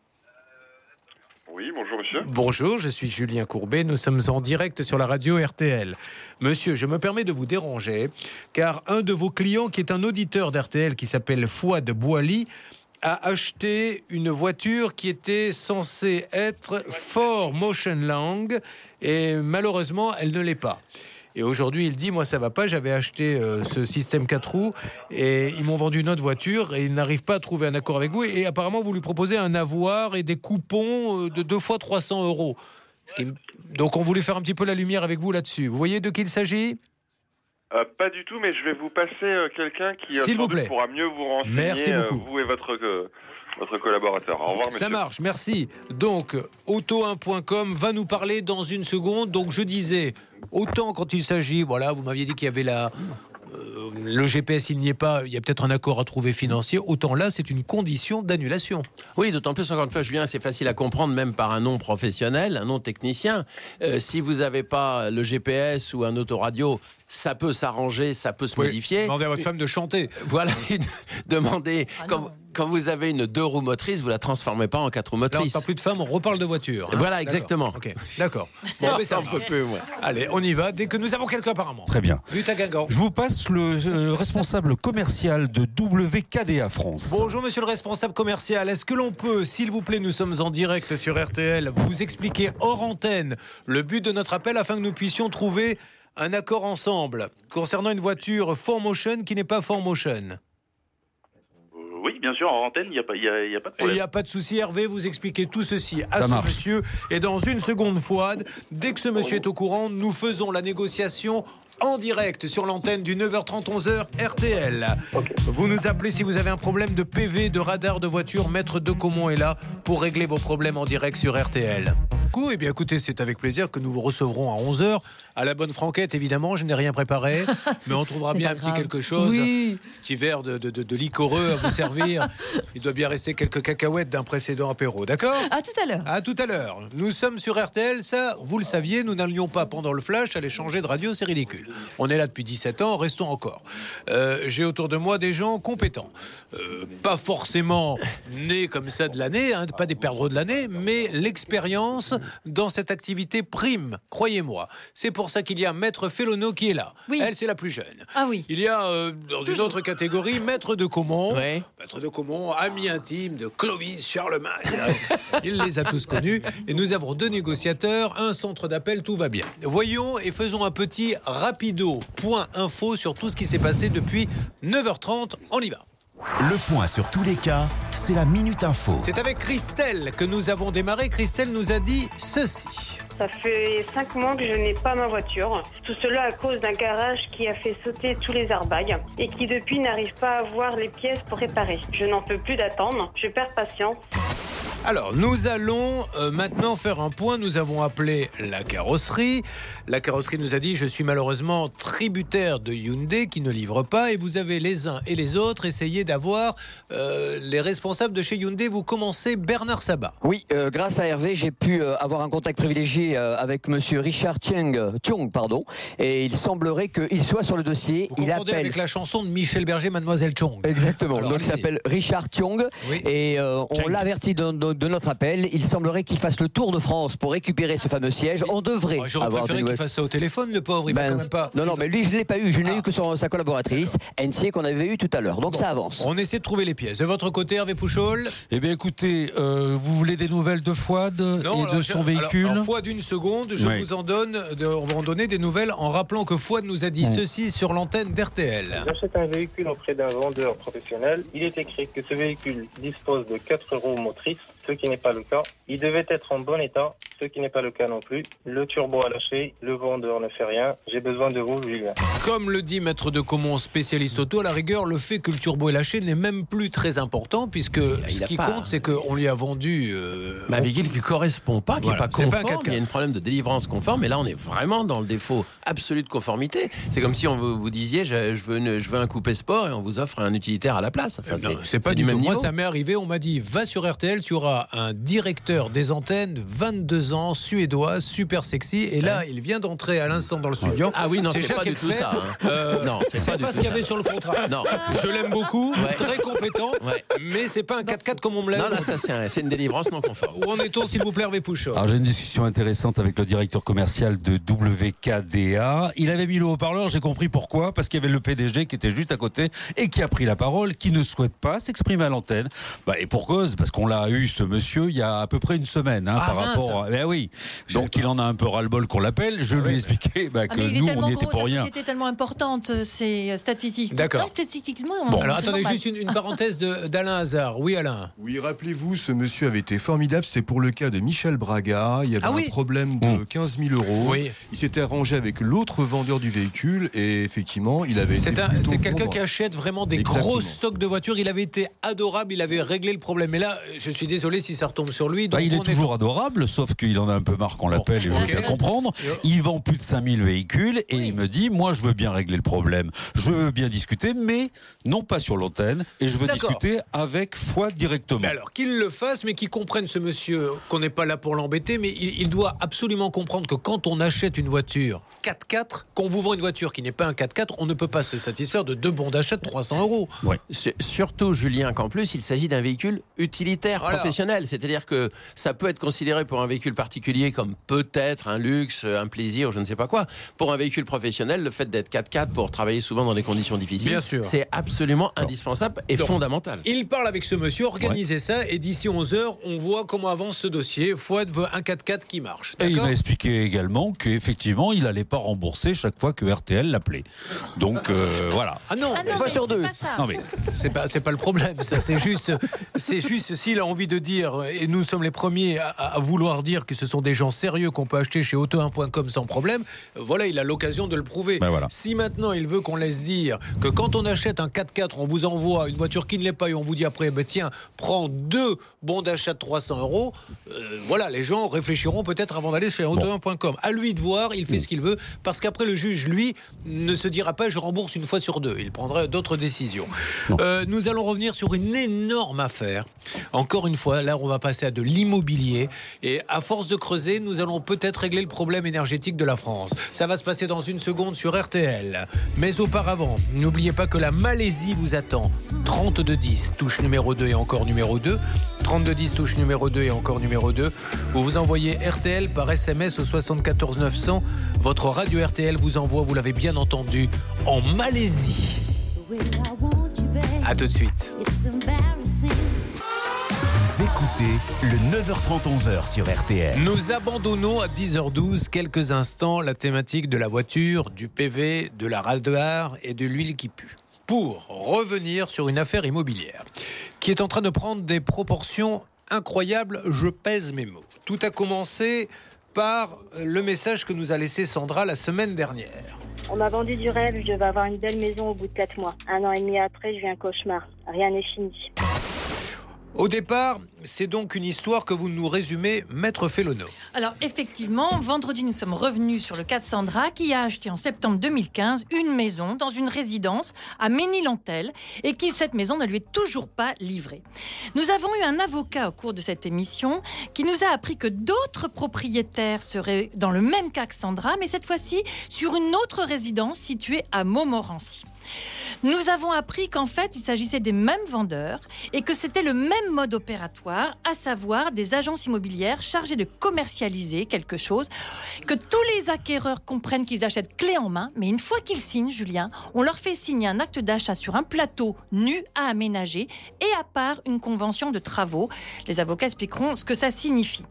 Speaker 16: Oui, bonjour monsieur.
Speaker 2: Bonjour, je suis Julien Courbet, nous sommes en direct sur la radio R T L. Monsieur, je me permets de vous déranger, car un de vos clients, qui est un auditeur d'R T L, qui s'appelle Fouad Bouali, a acheté une voiture qui était censée être Ford Motion Lang, et malheureusement, elle ne l'est pas. Et aujourd'hui, il dit, moi ça va pas, j'avais acheté euh, ce système quatre roues et ils m'ont vendu une autre voiture et ils n'arrivent pas à trouver un accord avec vous. Et apparemment, vous lui proposez un avoir et des coupons euh, de deux fois trois cents euros. Ce qui... Donc on voulait faire un petit peu la lumière avec vous là-dessus. Vous voyez de qui il s'agit?
Speaker 16: Euh, pas du tout, mais je vais vous passer euh, quelqu'un qui euh,
Speaker 2: S'il
Speaker 16: sans
Speaker 2: vous
Speaker 16: doute
Speaker 2: plaît.
Speaker 16: pourra mieux vous renseigner,
Speaker 2: Merci beaucoup.
Speaker 16: euh, vous et votre, euh, votre collaborateur. Au revoir, monsieur.
Speaker 2: Ça marche, merci. Donc, auto un point com va nous parler dans une seconde. Donc, je disais, autant quand il s'agit, voilà, vous m'aviez dit qu'il y avait la, euh, le G P S, il n'y est pas, il y a peut-être un accord à trouver financier. Autant là, c'est une condition d'annulation.
Speaker 6: Oui, d'autant plus, encore une fois, Julien, c'est facile à comprendre, même par un nom professionnel, un nom technicien. Euh, si vous n'avez pas le G P S ou un autoradio, ça peut s'arranger, ça peut se
Speaker 2: Oui,
Speaker 6: modifier.
Speaker 2: demandez à votre femme de chanter.
Speaker 6: Voilà, demandez. quand, quand vous avez une deux roues motrices, vous la transformez pas en quatre roues
Speaker 2: Là, on ne
Speaker 6: motrices.
Speaker 2: parle plus de femmes, on reparle de voiture. hein.
Speaker 6: Voilà,
Speaker 2: D'accord.
Speaker 6: exactement.
Speaker 2: Ok, d'accord. Bon, mais ça
Speaker 6: on
Speaker 2: va.
Speaker 6: peut plus, moi.
Speaker 2: Allez, on y va. Dès que nous avons quelqu'un apparemment.
Speaker 10: Très bien.
Speaker 2: But à Guingamp.
Speaker 10: Je vous passe le euh, responsable commercial de W K D A France.
Speaker 2: Bonjour monsieur le responsable commercial, est-ce que l'on peut, s'il vous plaît, nous sommes en direct sur R T L, vous expliquer hors antenne le but de notre appel afin que nous puissions trouver un accord ensemble concernant une voiture four motion qui n'est pas four motion?
Speaker 17: Oui, bien sûr, en antenne, il n'y a, pas- il y a, il y a pas de
Speaker 2: Et il
Speaker 17: problème.
Speaker 2: n'y a pas de souci, Hervé, vous expliquez tout ceci à
Speaker 10: Ça
Speaker 2: ce
Speaker 10: marche.
Speaker 2: monsieur. Et dans une seconde, Fouad, dès que ce monsieur est au courant, nous faisons la négociation en direct sur l'antenne du neuf heures trente, onze heures R T L. Vous nous appelez si vous avez un problème de P V, de radar de voiture. Maître de Caumont est là pour régler vos problèmes en direct sur R T L. Eh bien écoutez, c'est avec plaisir que nous vous recevrons à onze heures. À la bonne franquette, évidemment, je n'ai rien préparé. Mais on trouvera
Speaker 4: c'est
Speaker 2: bien
Speaker 4: pas
Speaker 2: un petit
Speaker 4: grave.
Speaker 2: quelque chose.
Speaker 4: Oui.
Speaker 2: Un petit verre de, de, de, de liquoreux à vous servir. Il doit bien rester quelques cacahuètes d'un précédent apéro, d'accord?
Speaker 4: À tout à l'heure.
Speaker 2: À tout à l'heure. Nous sommes sur R T L, ça, vous le saviez, nous n'allions pas pendant le flash aller changer de radio, c'est ridicule. On est là depuis dix-sept ans, restons encore. Euh, j'ai autour de moi des gens compétents. Euh, pas forcément nés comme ça de l'année, hein, pas des perdreaux de l'année, mais l'expérience dans cette activité prime, croyez-moi. C'est pour ça qu'il y a Maître Fellono qui est là.
Speaker 4: Oui.
Speaker 2: Elle, c'est la plus jeune.
Speaker 4: Ah oui.
Speaker 2: Il y a, euh, dans une autre catégorie, Maître de Caumont.
Speaker 6: Ouais.
Speaker 2: Maître de Caumont, ami intime de Clovis Charlemagne. Il les a tous connus. Et nous avons deux négociateurs, un centre d'appel, tout va bien. Voyons et faisons un petit rapido point info sur tout ce qui s'est passé depuis neuf heures trente. On y va.
Speaker 1: Le point sur tous les cas, c'est la Minute Info.
Speaker 2: C'est avec Christelle que nous avons démarré. Christelle nous a dit ceci.
Speaker 5: Ça fait cinq mois que je n'ai pas ma voiture. Tout cela à cause d'un garage qui a fait sauter tous les airbags et qui depuis n'arrive pas à avoir les pièces pour réparer. Je n'en peux plus d'attendre, je perds patience.
Speaker 2: Alors, nous allons euh, maintenant faire un point. Nous avons appelé la carrosserie. La carrosserie nous a dit « Je suis malheureusement tributaire de Hyundai qui ne livre pas » et vous avez les uns et les autres essayé d'avoir euh, les responsables de chez Hyundai. Vous commencez Bernard Sabat.
Speaker 8: Oui, euh, grâce à Hervé, j'ai pu euh, avoir un contact privilégié euh, avec monsieur Richard Thiong, Thiong, pardon, et il semblerait qu'il soit sur le dossier.
Speaker 2: Vous
Speaker 8: il
Speaker 2: confondez
Speaker 8: appelle...
Speaker 2: avec la chanson de Michel Berger, Mademoiselle Chong.
Speaker 8: Exactement,
Speaker 2: Alors,
Speaker 8: donc il s'appelle Richard Thiong oui. et euh, on l'a averti de, de, de notre appel. Il semblerait qu'il fasse le tour de France pour récupérer ce fameux siège. On devrait
Speaker 2: oh, J'aurais
Speaker 8: avoir
Speaker 2: préféré qu'il fasse ça au téléphone, le pauvre, il ben, va quand même pas...
Speaker 8: Non, non, mais lui je ne l'ai pas eu, je n'ai ah. eu que son, sa collaboratrice, N C, qu'on avait eu tout à l'heure, donc bon, ça avance.
Speaker 2: On essaie de trouver les pièces. De votre côté, Hervé Pouchol?
Speaker 10: Eh bien écoutez, euh, vous voulez des nouvelles de Fouad non, et alors, de son je, véhicule
Speaker 2: alors, alors, Fouad, une seconde, je oui. vous en donne, de, on va en donner des nouvelles en rappelant que Fouad nous a dit mmh. ceci sur l'antenne d'R T L.
Speaker 13: J'achète un véhicule auprès d'un vendeur professionnel. Il est écrit que ce véhicule dispose de quatre roues motrices, ce qui n'est pas le cas. Il devait être en bon état, ce qui n'est pas le cas non plus. Le turbo a lâché, le vendeur ne fait rien. J'ai besoin de vous, Julien.
Speaker 2: Comme le dit Maître de Comont, spécialiste auto, à la rigueur, le fait que le turbo est lâché n'est même plus très important, puisque il ce qui pas... compte, c'est qu'on lui a vendu... Euh,
Speaker 6: un véhicule qui ne correspond pas, qui n'est voilà, pas conforme. Pas il y a un problème de délivrance conforme, mais là, on est vraiment dans le défaut absolu de conformité. C'est comme si on vous, vous disiez, je, je, veux une, je veux un coupé sport, et on vous offre un utilitaire à la place. Enfin,
Speaker 2: non, c'est, c'est pas c'est du même niveau. Moi, ça m'est arrivé, on m'a dit, va sur R T L, tu auras un directeur des antennes, vingt-deux ans, suédois, super sexy, et là, il vient d'entrer à l'instant dans le studio.
Speaker 6: Ah oui, non,
Speaker 2: c'est,
Speaker 6: c'est pas du tout ça. Hein. Euh, non, c'est, c'est pas, pas ce qu'il y avait sur le contrat.
Speaker 2: Non. Je l'aime beaucoup, ouais. très compétent, ouais. mais c'est pas un quatre-quatre comme on me l'a dit.
Speaker 6: Non, là, ça, c'est, un, c'est une délivrance non conforme.
Speaker 2: Où en est-on, s'il vous plaît, Hervé Pouchol?
Speaker 10: Alors, j'ai une discussion intéressante avec le directeur commercial de W K D A. Il avait mis le haut-parleur, j'ai compris pourquoi, parce qu'il y avait le P D G qui était juste à côté et qui a pris la parole, qui ne souhaite pas s'exprimer à l'antenne. Bah, et pour cause, parce qu'on l'a eu, ce monsieur, il y a à peu près une semaine, hein, ah, par mince. rapport. Ben oui. Donc il en a un peu ras-le-bol qu'on l'appelle. Je lui ai expliqué bah, que ah, nous, on n'y était pour rien.
Speaker 4: C'était tellement importante, ces statistiques.
Speaker 2: D'accord.
Speaker 4: Ah, statistiquement,
Speaker 2: bon. Alors attendez, juste une, une parenthèse de, d'Alain Hazard. Oui, Alain.
Speaker 18: Oui, rappelez-vous, ce monsieur avait été formidable. C'est pour le cas de Michel Braga. Il y avait ah, oui. un problème de mmh. quinze mille euros. Oui. Il s'était arrangé avec l'autre vendeur du véhicule et effectivement, il avait
Speaker 2: c'est
Speaker 18: été.
Speaker 2: Un,
Speaker 18: c'est
Speaker 2: quelqu'un
Speaker 18: bon.
Speaker 2: qui achète vraiment des Exactement. gros stocks de voitures. Il avait été adorable. Il avait réglé le problème. Mais là, je suis désolé si ça retombe sur lui. Donc
Speaker 10: bah, il est toujours est... adorable, sauf qu'il en a un peu marre qu'on l'appelle, bon. et je okay. veux bien comprendre. Il vend plus de cinq mille véhicules et oui. il me dit, moi je veux bien régler le problème, je veux bien discuter, mais non pas sur l'antenne, et je veux D'accord. discuter avec Fouad directement.
Speaker 2: Mais alors qu'il le fasse, mais qu'il comprenne ce monsieur, qu'on n'est pas là pour l'embêter, mais il, il doit absolument comprendre que quand on achète une voiture quatre-quatre, qu'on vous vend une voiture qui n'est pas un quatre-quatre, on ne peut pas se satisfaire de deux bons d'achat de trois cents euros.
Speaker 6: Oui. Surtout, Julien, qu'en plus, il s'agit d'un véhicule utilitaire, voilà. professionnel, c'est-à-dire que ça peut être considéré pour un véhicule particulier comme peut-être un luxe, un plaisir, je ne sais pas quoi. Pour un véhicule professionnel, le fait d'être quatre-quatre pour travailler souvent dans des conditions difficiles, Bien sûr. c'est absolument non. indispensable et Donc, fondamental.
Speaker 2: Il parle avec ce monsieur, organisez ouais. ça, et d'ici onze heures, on voit comment avance ce dossier. Fouad veut un quatre-quatre qui marche.
Speaker 10: D'accord ? Et il m'a expliqué également qu'effectivement, il n'allait pas rembourser chaque fois que R T L l'appelait. Donc euh, voilà.
Speaker 2: Ah non,
Speaker 4: ah non
Speaker 2: pas
Speaker 4: sur deux. Pas
Speaker 2: non mais c'est pas c'est pas le problème. Ça c'est juste c'est juste s'il a envie de dire, et nous sommes les premiers à, à vouloir dire que ce sont des gens sérieux qu'on peut acheter chez auto un point com sans problème. Voilà, il a l'occasion de le prouver.
Speaker 10: Ben voilà.
Speaker 2: Si maintenant il veut qu'on laisse dire que quand on achète un quatre-quatre, on vous envoie une voiture qui ne l'est pas et on vous dit après, ben tiens, prends deux bons d'achat de trois cents euros. Euh, voilà, les gens réfléchiront peut-être avant d'aller chez auto un point com. À lui de voir, il fait mmh. ce qu'il veut, parce qu'après le juge, lui, ne se dira pas je rembourse une fois sur deux. Il prendra d'autres décisions. Euh, nous allons revenir sur une énorme affaire. Encore une fois, là, on va passer à de l'immobilier. Et à force de creuser, nous allons peut-être régler le problème énergétique de la France. Ça va se passer dans une seconde sur R T L. Mais auparavant, n'oubliez pas que la Malaisie vous attend. trente-deux dix, touche numéro deux et encore numéro deux. trente-deux dix, touche numéro deux et encore numéro deux. Vous vous envoyez R T L par S M S au soixante-quatorze neuf cents. Votre radio R T L vous envoie, vous l'avez bien entendu, en Malaisie. A tout de suite.
Speaker 1: Vous écoutez le neuf heures trente, onze heures sur R T L.
Speaker 2: Nous abandonnons à dix heures douze quelques instants la thématique de la voiture, du P V, de la radar et de l'huile qui pue. pour revenir sur une affaire immobilière qui est en train de prendre des proportions incroyables. Je pèse mes mots. Tout a commencé par le message que nous a laissé Sandra la semaine dernière.
Speaker 19: On m'a vendu du rêve, je vais avoir une belle maison au bout de quatre mois. Un an et demi après, je vis un cauchemar. Rien n'est fini.
Speaker 2: Au départ, c'est donc une histoire que vous nous résumez, Maître Félono.
Speaker 4: Alors effectivement, vendredi, nous sommes revenus sur le cas de Sandra qui a acheté en septembre deux mille quinze une maison dans une résidence à Ménilmontal et qui, cette maison, ne lui est toujours pas livrée. Nous avons eu un avocat au cours de cette émission qui nous a appris que d'autres propriétaires seraient dans le même cas que Sandra, mais cette fois-ci sur une autre résidence située à Montmorency. Nous avons appris qu'en fait, il s'agissait des mêmes vendeurs et que c'était le même mode opératoire, à savoir des agences immobilières chargées de commercialiser quelque chose, que tous les acquéreurs comprennent qu'ils achètent clé en main, mais une fois qu'ils signent, Julien, on leur fait signer un acte d'achat sur un plateau nu à aménager et à part une convention de travaux. Les avocats expliqueront ce que ça signifie.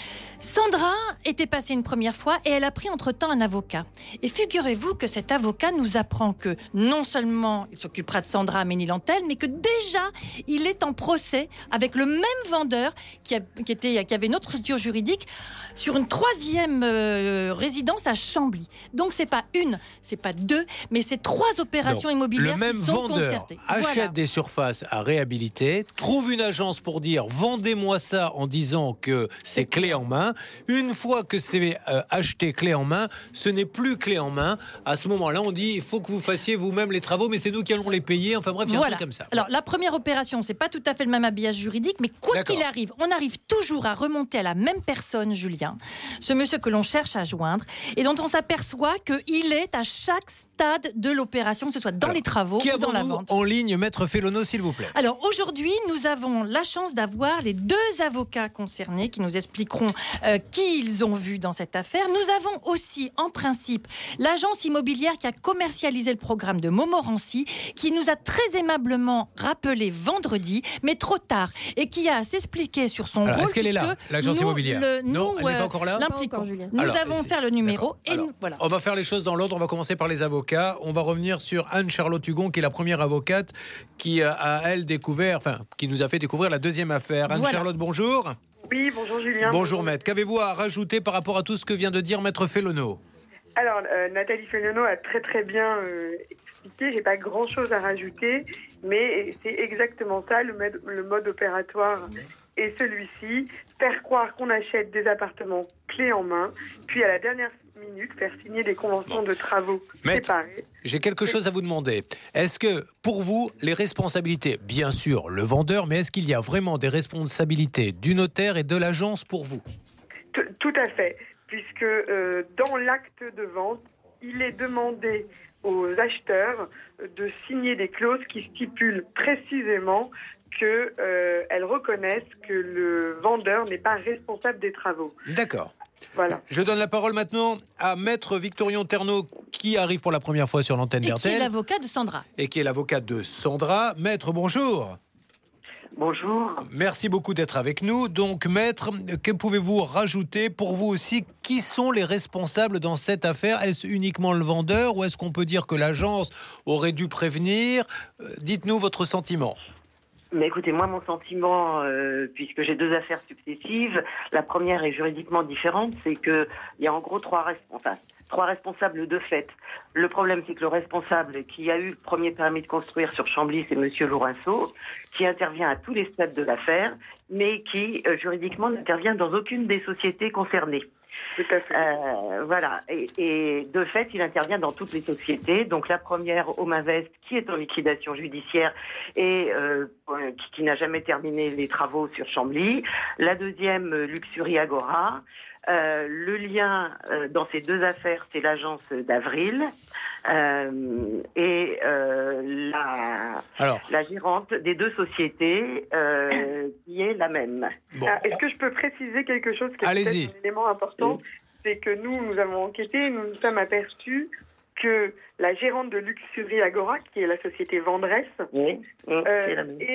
Speaker 4: Sandra était passée une première fois et elle a pris entre-temps un avocat. Et figurez-vous que cet avocat nous apprend que non seulement il s'occupera de Sandra à Ménilmontal, mais que déjà il est en procès avec le même vendeur qui, a, qui, était, qui avait une autre structure juridique sur une troisième euh, résidence à Chambly. Donc c'est pas une, c'est pas deux, mais c'est trois opérations
Speaker 2: Donc,
Speaker 4: immobilières
Speaker 2: le même
Speaker 4: qui sont
Speaker 2: vendeur
Speaker 4: concertées.
Speaker 2: achète
Speaker 4: Voilà.
Speaker 2: des surfaces à réhabiliter, trouve une agence pour dire vendez-moi ça en disant que c'est clé en main. Une fois que c'est euh, acheté clé en main, ce n'est plus clé en main. À ce moment-là, on dit il faut que vous fassiez vous-même les travaux, mais c'est nous qui allons les payer. Enfin bref, il y a
Speaker 4: Voilà.
Speaker 2: un truc comme ça.
Speaker 4: Alors la première opération, c'est pas tout à fait le même habillage juridique, mais quoi
Speaker 2: D'accord.
Speaker 4: qu'il arrive, on arrive toujours à remonter à la même personne, Julien, ce monsieur que l'on cherche à joindre et dont on s'aperçoit qu'il est à chaque stade de l'opération, que ce soit dans
Speaker 2: Alors,
Speaker 4: les travaux
Speaker 2: qui
Speaker 4: ou dans la
Speaker 2: avons-nous
Speaker 4: vente.
Speaker 2: en ligne, Maître Félono, s'il vous plaît.
Speaker 4: Alors aujourd'hui, nous avons la chance d'avoir les deux avocats concernés qui nous expliqueront euh, qui ils ont vu dans cette affaire. Nous avons aussi, en principe, l'agence immobilière qui a commercialisé le programme de Montmorency, qui nous a très aimablement rappelé vendredi, mais trop tard, et qui a à s'expliquer sur son
Speaker 2: Alors,
Speaker 4: rôle.
Speaker 2: est-ce qu'elle est là,
Speaker 4: puisque
Speaker 2: l'agence
Speaker 4: nous,
Speaker 2: immobilière
Speaker 4: le-
Speaker 2: Non,
Speaker 4: nous,
Speaker 2: elle n'est pas
Speaker 4: euh,
Speaker 2: encore là
Speaker 4: l'impliquons.
Speaker 15: Pas encore, Julien.
Speaker 4: Nous
Speaker 2: Alors,
Speaker 4: avons
Speaker 2: c'est-
Speaker 4: fait le numéro
Speaker 2: D'accord.
Speaker 4: et
Speaker 2: Alors,
Speaker 4: nous- voilà.
Speaker 2: On va faire les choses dans l'ordre. On va commencer par les avocats. On va revenir sur Anne-Charlotte Hugon, qui est la première avocate qui a, a, elle, découvert, enfin, qui nous a fait découvrir la deuxième affaire.
Speaker 4: Voilà.
Speaker 2: Anne-Charlotte, bonjour.
Speaker 5: Oui, bonjour Julien.
Speaker 2: Bonjour, maître. Qu'avez-vous à rajouter par rapport à tout ce que vient de dire Maître Félono?
Speaker 5: Alors, euh, Nathalie Félono a très très bien euh, expliqué. J'ai pas grand chose à rajouter, mais c'est exactement ça le mode, le mode opératoire. Et celui-ci, faire croire qu'on achète des appartements clés en main, puis à la dernière minute faire signer des conventions de travaux
Speaker 2: Maître,
Speaker 5: séparées.
Speaker 2: j'ai quelque chose à vous demander. Est-ce que, pour vous, les responsabilités, bien sûr, le vendeur, mais est-ce qu'il y a vraiment des responsabilités du notaire et de l'agence pour vous?
Speaker 5: T- Tout à fait, puisque euh, dans l'acte de vente, il est demandé aux acheteurs de signer des clauses qui stipulent précisément qu'elles euh, reconnaissent que le vendeur n'est pas responsable des travaux.
Speaker 2: D'accord.
Speaker 5: Voilà.
Speaker 2: Je donne la parole maintenant à Maître Victorion Ternaud, qui arrive pour la première fois sur l'antenne
Speaker 4: Et qui est
Speaker 2: d'R T L
Speaker 4: l'avocat de Sandra.
Speaker 2: et qui est l'avocat de Sandra. Maître, bonjour.
Speaker 20: Bonjour.
Speaker 2: Merci beaucoup d'être avec nous. Donc, Maître, que pouvez-vous rajouter pour vous aussi? Qui sont les responsables dans cette affaire? Est-ce uniquement le vendeur ou est-ce qu'on peut dire que l'agence aurait dû prévenir? Euh, Dites-nous votre sentiment.
Speaker 20: Mais écoutez, moi, mon sentiment, euh, puisque j'ai deux affaires successives, la première est juridiquement différente, c'est qu'il y a en gros trois, res- enfin, trois responsables de fait. Le problème, c'est que le responsable qui a eu le premier permis de construire sur Chambly, c'est Monsieur Laurenceau, qui intervient à tous les stades de l'affaire, mais qui, euh, juridiquement, n'intervient dans aucune des sociétés concernées. Euh, voilà. Et, et de fait, il intervient dans toutes les sociétés. Donc la première, Hominvest, qui est en liquidation judiciaire et euh, qui, qui n'a jamais terminé les travaux sur Chambly. La deuxième, Luxury Agora. Euh, le lien euh, dans ces deux affaires, c'est l'agence d'Avril euh, et euh, la,
Speaker 2: Alors.
Speaker 20: la gérante des deux sociétés euh, qui est la même.
Speaker 2: Bon.
Speaker 5: Ah, Est-ce que je peux préciser quelque chose qui est
Speaker 2: Allez-y.
Speaker 5: peut-être un élément important? C'est que nous, nous avons enquêté, nous nous sommes aperçus que la gérante de Luxury Agora, qui est la société Vendresse,
Speaker 20: oui, oui,
Speaker 5: euh,
Speaker 20: c'est la même.
Speaker 5: est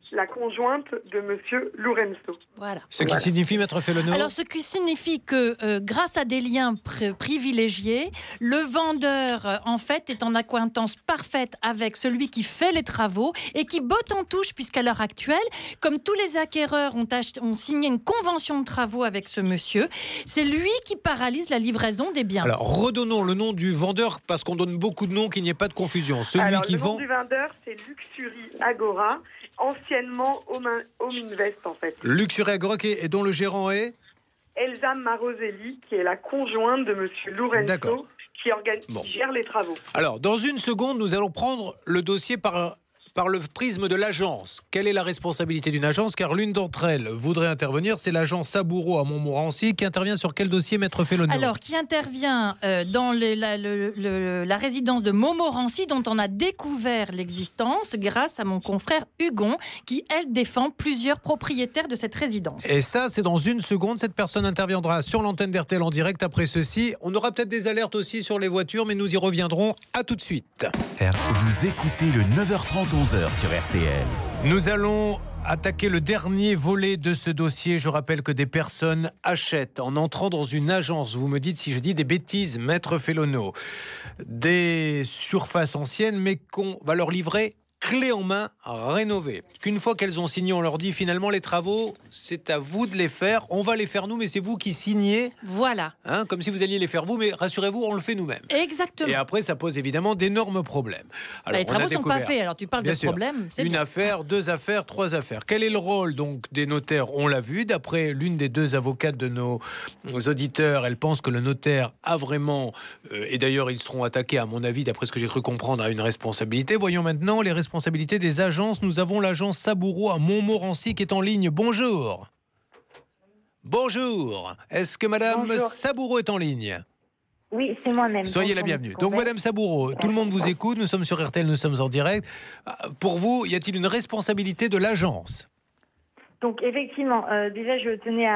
Speaker 5: la conjointe de Monsieur Lourenço.
Speaker 4: Voilà.
Speaker 2: Ce qui
Speaker 4: Voilà.
Speaker 2: signifie, Maître Fellono?
Speaker 4: Alors, ce qui signifie que euh, grâce à des liens pr- privilégiés, le vendeur, euh, en fait, est en acquaintance parfaite avec celui qui fait les travaux et qui botte en touche, puisqu'à l'heure actuelle, comme tous les acquéreurs ont, acheté, ont signé une convention de travaux avec ce monsieur, c'est lui qui paralyse la livraison des biens.
Speaker 2: Alors, redonnons le nom du vendeur, parce qu'on donne beaucoup de noms, qu'il n'y ait pas de confusion. Celui
Speaker 5: Alors,
Speaker 2: qui
Speaker 5: le
Speaker 2: vend...
Speaker 5: nom du vendeur, c'est Luxury Agora, anciennement Home, Home Invest, en fait.
Speaker 2: Luxury Agora, et dont le gérant est
Speaker 5: Elsa Maroselli, qui est la conjointe de Monsieur Lourenço, qui, organise,
Speaker 2: Bon.
Speaker 5: qui gère les travaux.
Speaker 2: Alors, dans une seconde, nous allons prendre le dossier par, par le prisme de l'agence. Quelle est la responsabilité d'une agence? Car l'une d'entre elles voudrait intervenir, c'est l'agence Saboureau à Montmorency, qui intervient sur quel dossier, Maître Fellono?
Speaker 4: Alors, qui intervient euh, dans les- la, le- le- la résidence de Montmorency, dont on a découvert l'existence grâce à mon confrère Hugon, qui, elle, défend plusieurs propriétaires de cette résidence.
Speaker 2: Et ça, c'est dans une seconde. Cette personne interviendra sur l'antenne d'R T L en direct après ceci. On aura peut-être des alertes aussi sur les voitures, mais nous y reviendrons. À tout de suite.
Speaker 1: Vous écoutez le neuf heures trente, onze heures sur R T L.
Speaker 2: Nous allons attaquer le dernier volet de ce dossier. Je rappelle que des personnes achètent en entrant dans une agence. Vous me dites si je dis des bêtises, Maître Fellono. Des surfaces anciennes, mais qu'on va leur livrer clé en main, rénovées. Qu'une fois qu'elles ont signé, on leur dit finalement les travaux, c'est à vous de les faire. On va les faire nous, mais c'est vous qui signez.
Speaker 4: Voilà.
Speaker 2: Hein, comme si vous alliez les faire vous, mais rassurez-vous, on le fait nous-mêmes.
Speaker 4: Exactement.
Speaker 2: Et après, ça pose évidemment d'énormes problèmes.
Speaker 4: Bah, les
Speaker 2: on a
Speaker 4: travaux ne sont pas
Speaker 2: découvert-
Speaker 4: faits, alors tu parles
Speaker 2: Bien
Speaker 4: de
Speaker 2: sûr.
Speaker 4: problème. c'est
Speaker 2: Une
Speaker 4: bien.
Speaker 2: affaire, deux affaires, trois affaires. Quel est le rôle donc des notaires? On l'a vu, d'après l'une des deux avocates de nos auditeurs, elle pense que le notaire a vraiment, euh, et d'ailleurs ils seront attaqués à mon avis, d'après ce que j'ai cru comprendre, à une responsabilité. Voyons maintenant les responsabilités des agences. Nous avons l'agence Saboureau à Montmorency qui est en ligne. Bonjour. Bonjour. Est-ce que Madame
Speaker 19: Bonjour.
Speaker 2: Saboureau est en ligne?
Speaker 19: Oui, c'est moi-même.
Speaker 2: Soyez la bienvenue. Donc, Madame Saboureau, tout le monde vous écoute. Nous sommes sur R T L, nous sommes en direct. Pour vous, y a-t-il une responsabilité de l'agence?
Speaker 19: Donc effectivement, euh, déjà je tenais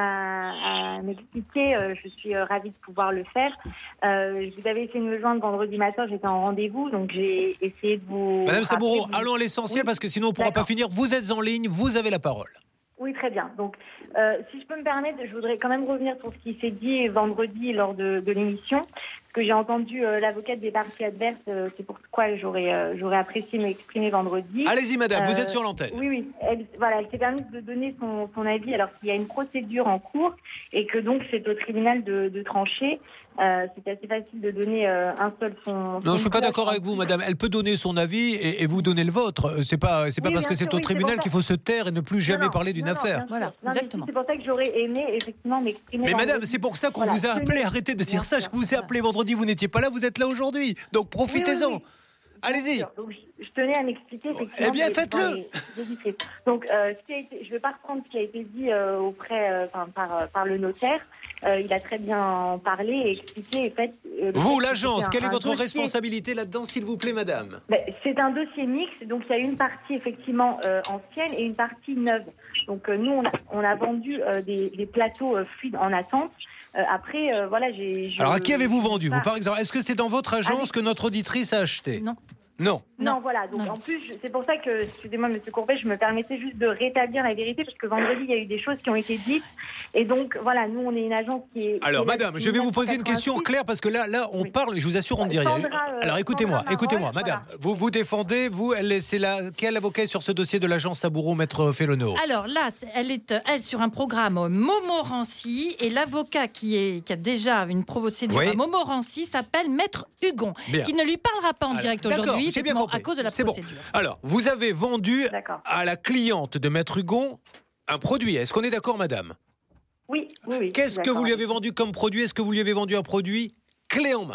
Speaker 19: à, à m'expliquer, euh, je suis euh, ravie de pouvoir le faire. Euh, vous avez essayé de me joindre vendredi matin, j'étais en rendez-vous, donc j'ai essayé de vous...
Speaker 2: Madame Saboureau,
Speaker 19: rappeler-
Speaker 2: allons à l'essentiel
Speaker 19: Oui.
Speaker 2: parce que sinon on ne pourra pas
Speaker 19: D'accord.
Speaker 2: finir. Vous êtes en ligne, vous avez la parole.
Speaker 19: Oui, très bien. Donc, euh, si je peux me permettre, je voudrais quand même revenir sur ce qui s'est dit vendredi lors de, de l'émission, parce que j'ai entendu euh, l'avocate des parties adverses, euh, c'est pourquoi j'aurais euh, j'aurais apprécié m'exprimer vendredi.
Speaker 2: Allez-y, madame, vous
Speaker 19: Euh,
Speaker 2: êtes sur l'antenne.
Speaker 19: Oui, oui. Elle, voilà, elle s'est permise de donner son, son avis alors qu'il y a une procédure en cours et que donc c'est au tribunal de, de trancher. Euh, c'est assez facile de donner euh, un seul son.
Speaker 2: Non,
Speaker 19: son
Speaker 2: je ne suis pas
Speaker 19: cloche.
Speaker 2: d'accord avec vous, madame. Elle peut donner son avis et, et vous donner le vôtre. C'est pas, c'est pas
Speaker 19: Oui,
Speaker 2: parce
Speaker 19: bien
Speaker 2: que c'est
Speaker 19: sûr,
Speaker 2: au
Speaker 19: oui, c'est
Speaker 2: tribunal
Speaker 19: pour ça.
Speaker 2: qu'il faut se taire et ne plus jamais
Speaker 19: Non, non,
Speaker 2: parler d'une
Speaker 19: non, non,
Speaker 2: affaire.
Speaker 19: bien sûr. Non, mais si, c'est pour ça que j'aurais aimé effectivement m'exprimer.
Speaker 2: Mais madame,
Speaker 19: vendredi.
Speaker 2: c'est pour ça qu'on
Speaker 19: Voilà,
Speaker 2: vous a appelé.
Speaker 19: tenez.
Speaker 2: Arrêtez de dire
Speaker 19: Bien
Speaker 2: ça. Je
Speaker 19: sûr,
Speaker 2: vous ai appelé vendredi, vous n'étiez pas là, vous êtes là aujourd'hui. Donc profitez-en.
Speaker 19: Oui, oui, oui.
Speaker 2: Allez-y.
Speaker 19: Donc, je, je tenais à m'expliquer. effectivement,
Speaker 2: Eh bien,
Speaker 19: les-
Speaker 2: faites-le.
Speaker 19: dans les auditrices. Donc, euh, ce qui a été, je ne vais pas reprendre ce qui a été dit euh, auprès, euh, enfin, par, euh, par le notaire. Euh, il a très bien parlé et expliqué. En fait, euh, le
Speaker 2: Vous,
Speaker 19: fait que
Speaker 2: l'agence,
Speaker 19: c'était
Speaker 2: quelle
Speaker 19: un-
Speaker 2: est
Speaker 19: un
Speaker 2: votre
Speaker 19: dossier-
Speaker 2: responsabilité là-dedans, s'il vous plaît, madame?
Speaker 19: Ben, c'est un dossier mixte, donc il y a une partie effectivement euh, ancienne et une partie neuve. Donc euh, nous, on a, on a vendu euh, des, des plateaux euh, fluides en attente. Euh, après, euh, voilà, j'ai... je-
Speaker 2: Alors, à qui avez-vous vendu, vous,
Speaker 19: pas-
Speaker 2: par exemple? Est-ce que c'est dans votre agence que notre auditrice a acheté?
Speaker 4: Non.
Speaker 2: Non.
Speaker 19: Non, voilà. Donc en plus, je- c'est pour ça que, excusez-moi, Monsieur Courbet, je me permettais juste de rétablir la vérité parce que vendredi, il y a eu des choses qui ont été dites. Et donc, voilà, nous, on est une agence qui est.
Speaker 2: Alors,
Speaker 19: qui est là
Speaker 2: madame,
Speaker 19: depuis
Speaker 2: je vais vous poser une question
Speaker 19: mille neuf cent quatre-vingt-six.
Speaker 2: claire parce que là, là, on parle, je vous assure, on ne dit rien.
Speaker 19: Sandra, euh,
Speaker 2: Alors, écoutez-moi,
Speaker 19: Sandra
Speaker 2: écoutez-moi,
Speaker 19: Marol,
Speaker 2: madame. Vous vous défendez, vous, elle, est- c'est la, quel avocat est sur ce dossier de l'agence Saboureau, maître Fellono?
Speaker 4: Alors là, c'est- elle est elle sur un programme Montmorency et l'avocat qui est qui a déjà une procédure
Speaker 2: Oui.
Speaker 4: à Montmorency s'appelle maître Hugon,
Speaker 2: Bien.
Speaker 4: qui ne lui parlera pas en
Speaker 2: Alors,
Speaker 4: direct
Speaker 2: d'accord,
Speaker 4: aujourd'hui,
Speaker 2: j'ai bien
Speaker 4: effectivement,
Speaker 2: compris.
Speaker 4: à cause de la
Speaker 2: C'est bon.
Speaker 4: procédure.
Speaker 2: Alors, vous avez vendu à la cliente de maître Hugon un produit. Est-ce qu'on est d'accord, madame?
Speaker 19: Oui, oui, oui.
Speaker 2: Qu'est-ce que
Speaker 19: d'accord.
Speaker 2: vous lui avez vendu comme produit? Est-ce que vous lui avez vendu un produit clé en main?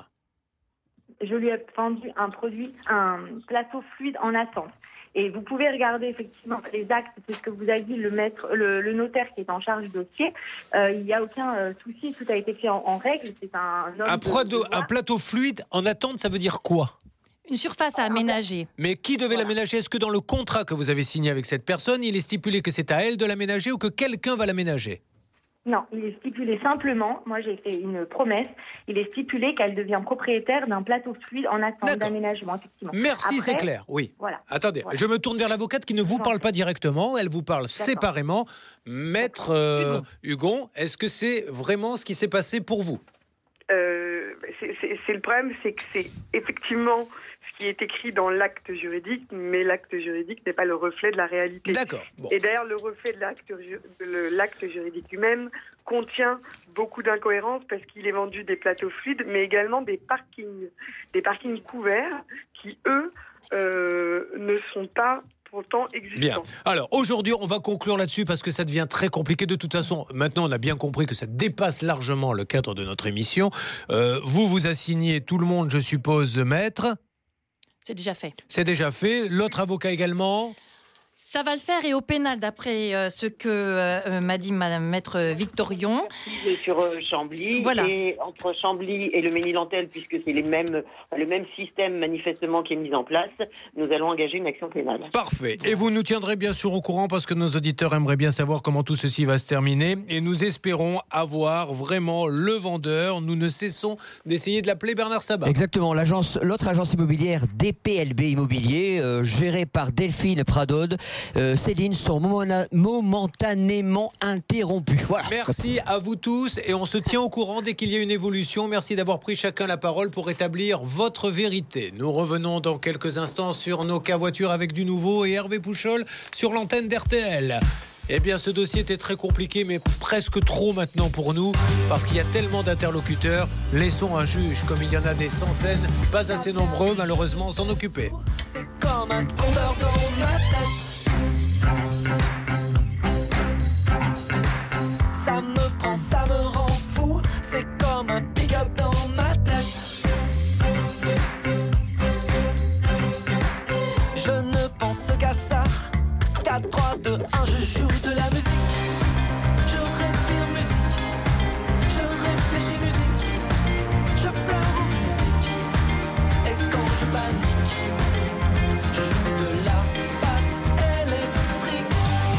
Speaker 19: Je lui ai vendu un produit, un plateau fluide en attente. Et vous pouvez regarder effectivement les actes, c'est ce que vous a dit le maître, le, le notaire qui est en charge du dossier. Euh, il n'y a aucun euh, souci, tout a été fait en, en règle. C'est un homme
Speaker 2: Un,
Speaker 19: de-
Speaker 2: prodo-
Speaker 19: de loi.
Speaker 2: un plateau fluide en attente, ça veut dire quoi?
Speaker 4: Une surface à aménager.
Speaker 2: Mais qui devait l'aménager? Est-ce que dans le contrat que vous avez signé avec cette personne, il est stipulé que c'est à elle de l'aménager ou que quelqu'un va l'aménager?
Speaker 19: Non, il est stipulé simplement, moi j'ai fait une promesse, il est stipulé qu'elle devient propriétaire d'un plateau fluide en attente d'aménagement, effectivement.
Speaker 2: Merci,
Speaker 19: Après,
Speaker 2: c'est clair, oui.
Speaker 19: Voilà.
Speaker 2: Attendez,
Speaker 19: Voilà.
Speaker 2: je me tourne vers l'avocate qui ne vous parle pas directement, elle vous parle séparément. Maître euh, Hugon, est-ce que c'est vraiment ce qui s'est passé pour vous?
Speaker 21: Euh, c'est, c'est, c'est le problème, c'est que c'est effectivement ce qui est écrit dans l'acte juridique, mais l'acte juridique n'est pas le reflet de la réalité.
Speaker 2: D'accord. Bon.
Speaker 21: Et d'ailleurs, le reflet de l'acte, de l'acte juridique lui-même contient beaucoup d'incohérences parce qu'il est vendu des plateaux fluides, mais également des parkings, des parkings couverts qui, eux, euh, ne sont pas pourtant existants.
Speaker 2: Bien. Alors, aujourd'hui, on va conclure là-dessus parce que ça devient très compliqué. De toute façon, maintenant, on a bien compris que ça dépasse largement le cadre de notre émission. Euh, vous, vous assignez tout le monde, je suppose, maître.
Speaker 4: C'est déjà fait.
Speaker 2: C'est déjà fait. L'autre avocat également.
Speaker 4: Ça va le faire et au pénal, d'après euh, ce que euh, m'a dit Madame Maître Victorion.
Speaker 20: Sur euh, Chambly,
Speaker 4: Voilà.
Speaker 20: et entre Chambly et le Ménilhantel, puisque c'est les mêmes, le même système manifestement qui est mis en place, nous allons engager une action pénale.
Speaker 2: Parfait. Et vous nous tiendrez bien sûr au courant parce que nos auditeurs aimeraient bien savoir comment tout ceci va se terminer. Et nous espérons avoir vraiment le vendeur. Nous ne cessons d'essayer de l'appeler Bernard Sabat.
Speaker 8: Exactement. L'agence, l'autre agence immobilière D P L B Immobilier, euh, gérée par Delphine Pradode. Euh, ces lignes sont momena- momentanément interrompues. Voilà.
Speaker 2: Merci à vous tous et on se tient au courant dès qu'il y a une évolution. Merci d'avoir pris chacun la parole pour établir votre vérité. Nous revenons dans quelques instants sur nos cas voitures avec du nouveau et Hervé Pouchol sur l'antenne d'R T L. Eh bien, ce dossier était très compliqué, mais presque trop maintenant pour nous, parce qu'il y a tellement d'interlocuteurs. Laissons un juge, comme il y en a des centaines, pas assez nombreux, malheureusement, s'en occuper.
Speaker 22: C'est comme un compteur dans ma tête. Ça me prend, ça me rend fou. C'est comme un pick-up dans ma tête. Je ne pense qu'à ça. quatre, trois, deux, un, je joue de la musique. Je respire musique. Je réfléchis musique. Je pleure aux musique. Et quand je panique, je joue de la basse électrique.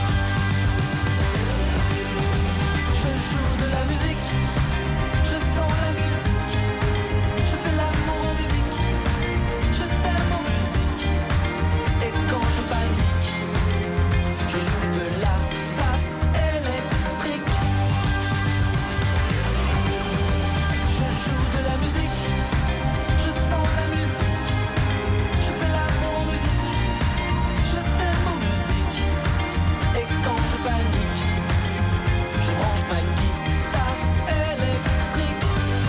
Speaker 22: Je joue de la musique. Je sens la musique. Je fais l'amour en musique. Je t'aime en musique. Et quand je panique, je joue de la basse électrique. Je joue de la musique. Je sens la musique. Je fais l'amour en musique. Je t'aime en musique. Et quand je panique, je branche ma guitare électrique.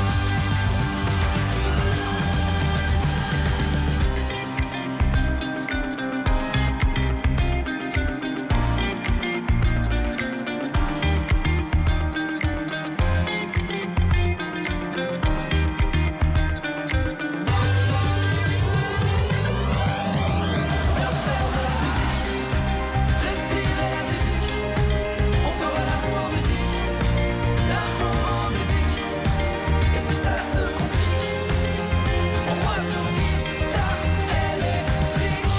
Speaker 22: Respirer la musique, on fera l'amour en musique, l'amour en musique. Et si ça se complique, on croise nos guitares électriques.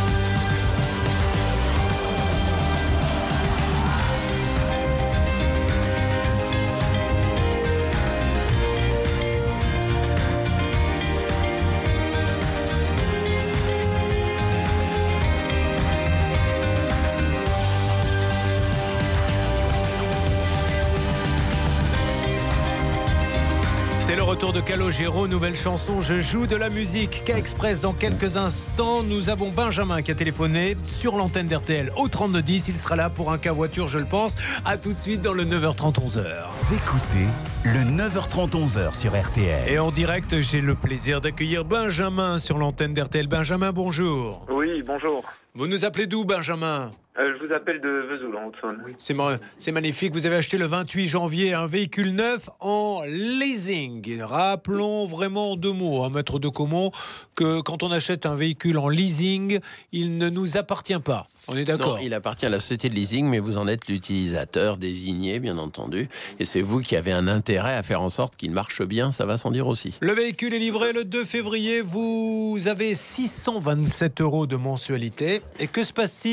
Speaker 2: C'est le retour de Calogero, nouvelle chanson, je joue de la musique. K-Express dans quelques instants. Nous avons Benjamin qui a téléphoné sur l'antenne d'R T L au trente-deux dix. Il sera là pour un cas voiture, je le pense. A tout de suite dans le neuf heures trente, onze heures.
Speaker 1: Écoutez le neuf heures trente, onze heures sur R T L.
Speaker 2: Et en direct, j'ai le plaisir d'accueillir Benjamin sur l'antenne d'R T L. Benjamin, bonjour.
Speaker 16: Oui, bonjour.
Speaker 2: Vous nous appelez d'où, Benjamin ?
Speaker 16: Euh, je vous appelle de Vesoul, en Haute-Saône.
Speaker 2: C'est, ma- c'est magnifique. Vous avez acheté le vingt-huit janvier un véhicule neuf en leasing. Rappelons vraiment en deux mots, à Maître de Caumont, que quand on achète un véhicule en leasing, il ne nous appartient pas. On est d'accord.
Speaker 6: Non, il appartient à la société de leasing, mais vous en êtes l'utilisateur désigné, bien entendu. Et c'est vous qui avez un intérêt à faire en sorte qu'il marche bien, ça va sans dire aussi.
Speaker 2: Le véhicule est livré le deux février. Vous avez six cent vingt-sept euros de mensualité. Et que se passe-t-il, Maître Fédéral ?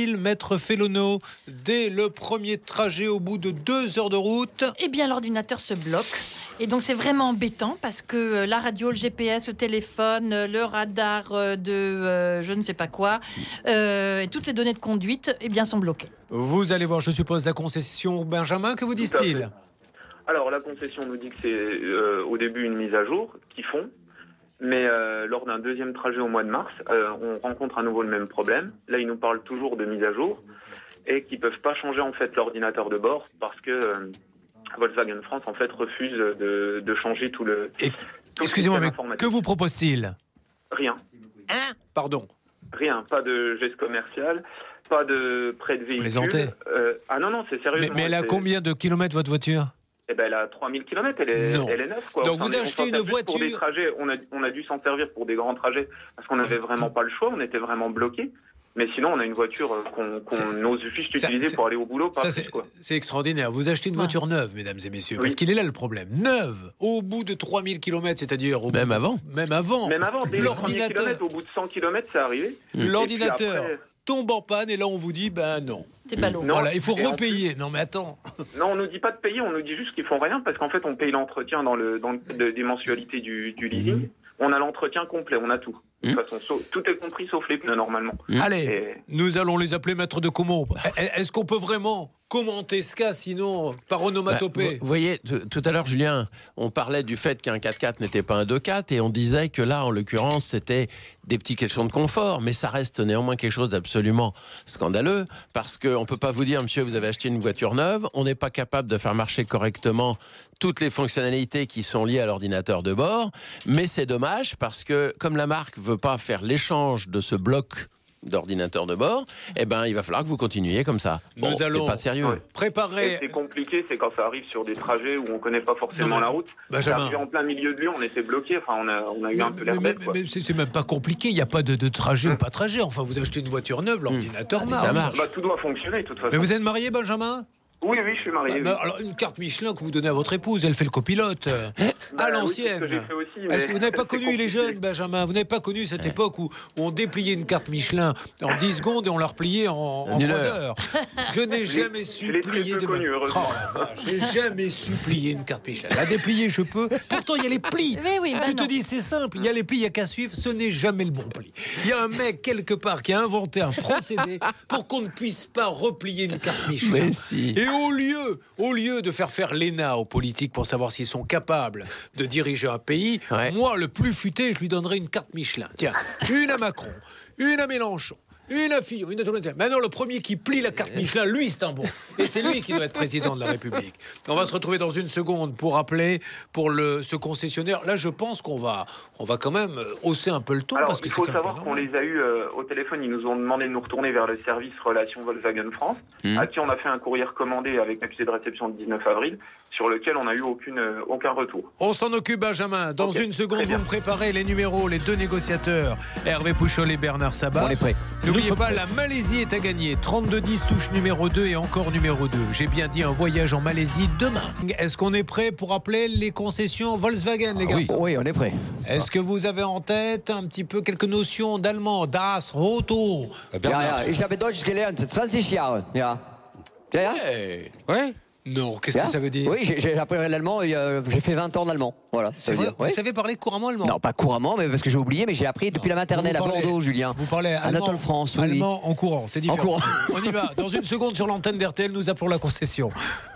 Speaker 2: Félono, dès le premier trajet au bout de deux heures de route.
Speaker 4: Eh bien, l'ordinateur se bloque. Et donc, c'est vraiment embêtant parce que la radio, le G P S, le téléphone, le radar de euh, je ne sais pas quoi, euh, et toutes les données de conduite, eh bien, sont bloquées.
Speaker 2: Vous allez voir, je suppose, la concession Benjamin. Que vous disent-ils ?
Speaker 3: Alors, la concession nous dit que c'est euh, au début une mise à jour qu'ils font. Mais euh, lors d'un deuxième trajet au mois de mars, euh, on rencontre à nouveau le même problème. Là, ils nous parlent toujours de mise à jour et qu'ils peuvent pas changer en fait l'ordinateur de bord parce que euh, Volkswagen France en fait refuse de, de changer tout le.
Speaker 2: Et,
Speaker 3: tout
Speaker 2: excusez-moi,
Speaker 3: le
Speaker 2: mais que vous propose-t-il ?
Speaker 3: Rien.
Speaker 2: Hein ? Pardon.
Speaker 3: Rien. Pas de geste commercial, pas de prêt de véhicule.
Speaker 2: Plaisantez.
Speaker 3: Euh, ah non non, c'est sérieux.
Speaker 2: Mais, mais elle a combien de kilomètres votre voiture ?
Speaker 3: Eh ben, elle a trois mille kilomètres, elle est, elle est neuve, quoi.
Speaker 2: Donc
Speaker 3: enfin,
Speaker 2: vous achetez une voiture.
Speaker 3: Pour des trajets, on a, on a dû s'en servir pour des grands trajets parce qu'on n'avait vraiment pas le choix, on était vraiment bloqués. Mais sinon, on a une voiture qu'on qu'on ose juste
Speaker 2: ça,
Speaker 3: utiliser pour aller au boulot. Pas
Speaker 2: ça,
Speaker 3: plus, quoi.
Speaker 2: C'est extraordinaire. Vous achetez une voiture neuve, mesdames et messieurs,
Speaker 3: Oui.
Speaker 2: parce qu'il est là le problème. Neuve, au bout de trois mille kilomètres, c'est-à-dire au
Speaker 6: Même
Speaker 2: bout de-
Speaker 6: avant.
Speaker 2: Même avant.
Speaker 3: Même avant, dès les premiers
Speaker 2: L'ordinateur,
Speaker 3: kilomètres, au bout de cent kilomètres, c'est arrivé.
Speaker 2: l'ordinateur
Speaker 3: Et puis après-
Speaker 2: tombe en panne et là on vous dit ben non.
Speaker 4: C'est ballot.
Speaker 3: Non,
Speaker 2: Voilà, il faut
Speaker 3: et en
Speaker 2: repayer. Non mais attends.
Speaker 3: Non, on nous dit pas de payer, on nous dit juste qu'ils font rien parce qu'en fait, on paye l'entretien dans le dans le, de- des mensualités du, du leasing. On a l'entretien complet, on a tout. De toute façon, sauf- tout est compris sauf les pneus normalement.
Speaker 2: Allez,
Speaker 3: Et-
Speaker 2: nous allons les appeler maîtres de comment. Est-ce qu'on peut vraiment commenter ce cas sinon par
Speaker 6: Bah,
Speaker 2: onomatopée?
Speaker 6: vous vous voyez, t- tout à l'heure, Julien, on parlait du fait qu'un quatre-quatre n'était pas un deux-quatre et on disait que là, en l'occurrence, c'était des petites questions de confort, mais ça reste néanmoins quelque chose d'absolument scandaleux parce qu'on ne peut pas vous dire, monsieur, vous avez acheté une voiture neuve, on n'est pas capable de faire marcher correctement toutes les fonctionnalités qui sont liées à l'ordinateur de bord, mais c'est dommage parce que comme la marque veut pas faire l'échange de ce bloc d'ordinateur de bord, eh ben il va falloir que vous continuiez comme ça. Bon,
Speaker 2: Nous allons
Speaker 6: c'est pas sérieux.
Speaker 3: Ouais.
Speaker 2: préparer.
Speaker 3: Et c'est compliqué, c'est quand ça arrive sur des trajets où on connaît pas forcément
Speaker 2: Non, mais-
Speaker 3: la route.
Speaker 2: Benjamin.
Speaker 3: C'est arrivé en plein milieu de Lyon, on était bloqué. Enfin, on a, on a eu un peu l'air
Speaker 2: Mais,
Speaker 3: bête. quoi.
Speaker 2: mais c'est c'est même pas compliqué, il n'y a pas de, de trajet ou pas trajet. Enfin, vous achetez une voiture neuve, l'ordinateur marche.
Speaker 3: Bah, tout doit fonctionner de toute façon.
Speaker 2: Mais vous êtes marié, Benjamin?
Speaker 3: Oui, oui, je suis marié.
Speaker 2: Bah,
Speaker 3: oui.
Speaker 2: alors, une carte Michelin que vous donnez à votre épouse, elle fait le copilote. euh,
Speaker 3: Bah,
Speaker 2: à
Speaker 3: oui,
Speaker 2: l'ancienne.
Speaker 3: c'est ce que j'ai fait aussi, mais
Speaker 2: Est-ce que vous n'avez pas
Speaker 3: c'est
Speaker 2: connu, les jeunes, Benjamin? Vous n'avez pas connu cette époque où, où on dépliait une carte Michelin en dix secondes et on la repliait en, en
Speaker 6: Une
Speaker 2: trois
Speaker 6: heure.
Speaker 2: heures. Je n'ai
Speaker 3: Je l'ai-
Speaker 2: jamais
Speaker 3: je
Speaker 2: su
Speaker 3: l'ai très
Speaker 2: plier
Speaker 3: peu
Speaker 2: de
Speaker 3: connu,
Speaker 2: ma-
Speaker 3: heureusement.
Speaker 2: Oh la vache, j'ai jamais su plier une carte Michelin. La déplier, je peux. Pourtant, il y a les plis.
Speaker 4: Mais oui, bah
Speaker 2: tu te
Speaker 4: non.
Speaker 2: dis, c'est simple. Il y a les plis, il n'y a qu'à suivre. Ce n'est jamais le bon pli. Il y a un mec quelque part qui a inventé un procédé pour qu'on ne puisse pas replier une carte Michelin.
Speaker 6: Mais si.
Speaker 2: Et au lieu, au lieu de faire faire l'E N A aux politiques pour savoir s'ils sont capables de diriger un pays,
Speaker 6: Ouais.
Speaker 2: moi, le plus futé, je lui donnerais une carte Michelin. Tiens, une à Macron, une à Mélenchon, une à Fillon, une à tout le monde. Maintenant, le premier qui plie la carte Michelin, lui, c'est un bon. Et c'est lui qui doit être président de la République. On va se retrouver dans une seconde pour appeler pour le, ce concessionnaire. Là, je pense qu'on va, on va quand même euh, hausser un peu le ton.
Speaker 3: Alors,
Speaker 2: parce que
Speaker 3: il
Speaker 2: c'est
Speaker 3: faut
Speaker 2: quand même
Speaker 3: savoir
Speaker 2: pas
Speaker 3: qu'on
Speaker 2: normal.
Speaker 3: les a eus euh, au téléphone. Ils nous ont demandé de nous retourner vers le service Relations Volkswagen France,
Speaker 6: Mmh.
Speaker 3: à qui on a fait un courrier recommandé avec accusé de réception le dix-neuf avril, sur lequel on n'a eu aucune, euh, aucun retour.
Speaker 2: On s'en occupe, Benjamin. Dans
Speaker 3: Ok,
Speaker 2: une seconde,
Speaker 3: très
Speaker 2: vous
Speaker 3: bien.
Speaker 2: me préparez les numéros, les deux négociateurs, Hervé Pouchol et Bernard Sabat.
Speaker 8: On est prêts.
Speaker 2: N'oubliez
Speaker 8: Nous
Speaker 2: pas,
Speaker 8: sommes
Speaker 2: la Malaisie est à gagner. trente-deux dix, touche numéro deux et encore numéro deux. J'ai bien dit un voyage en Malaisie demain. Est-ce qu'on est prêt pour appeler les concessions Volkswagen, les
Speaker 8: Ah oui,
Speaker 2: garçons?
Speaker 8: oui, on est prêt.
Speaker 2: Est-ce que vous avez en tête un petit peu quelques notions d'allemand? Das, Auto.
Speaker 8: Ja, ja, ich habe Deutsch gelernt, zwanzig Jahre. Ja. Ja, ja.
Speaker 6: Hey.
Speaker 2: Ouais? Non, qu'est-ce
Speaker 8: Ja.
Speaker 2: que ça veut dire?
Speaker 8: Oui, j'ai- j'ai appris l'allemand, et, euh, j'ai fait vingt ans d'allemand. Voilà, ça
Speaker 2: C'est
Speaker 8: veut
Speaker 2: vrai,
Speaker 8: dire.
Speaker 2: vous
Speaker 8: Ouais.
Speaker 2: savez parler couramment allemand?
Speaker 8: Non, pas couramment, mais parce que j'ai oublié, mais j'ai appris depuis la maternelle
Speaker 2: Vous
Speaker 8: à
Speaker 2: parlez-
Speaker 8: Bordeaux, Julien.
Speaker 2: Vous parlez allemand,
Speaker 8: Anatole France, oui.
Speaker 2: allemand en courant, c'est différent.
Speaker 8: En courant.
Speaker 2: On y va. Dans une seconde sur l'antenne d'R T L, nous appelons la concession.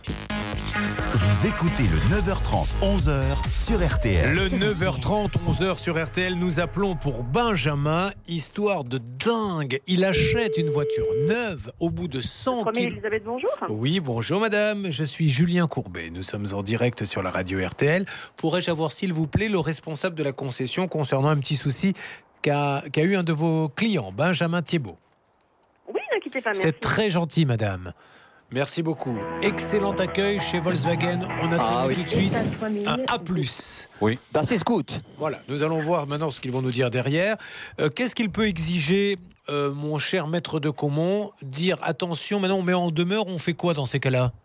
Speaker 1: Vous écoutez le neuf heures trente, onze heures sur R T L.
Speaker 2: Le neuf heures trente, onze heures sur R T L, nous appelons pour Benjamin. Histoire de dingue. Il achète une voiture neuve au bout de cent
Speaker 21: Premier
Speaker 2: kilomètres.
Speaker 21: Elisabeth, bonjour.
Speaker 2: Oui, bonjour madame. Je suis Julien Courbet. Nous sommes en direct sur la radio R T L. Pourrais-je avoir, s'il vous plaît, le responsable de la concession concernant un petit souci qu'a qu'a eu un de vos clients, Benjamin Thiebaud?
Speaker 21: Oui, n'inquiétez pas, merci.
Speaker 2: C'est très gentil, madame. Merci beaucoup. Excellent accueil chez Volkswagen. On attribue
Speaker 8: Ah oui.
Speaker 2: tout de suite un A plus.
Speaker 8: Oui. Das ist gut.
Speaker 2: Voilà, nous allons voir maintenant ce qu'ils vont nous dire derrière. Euh, Qu'est-ce qu'il peut exiger, euh, mon cher maître de Caumont? Dire attention, maintenant on met en demeure, on fait quoi dans ces cas-là?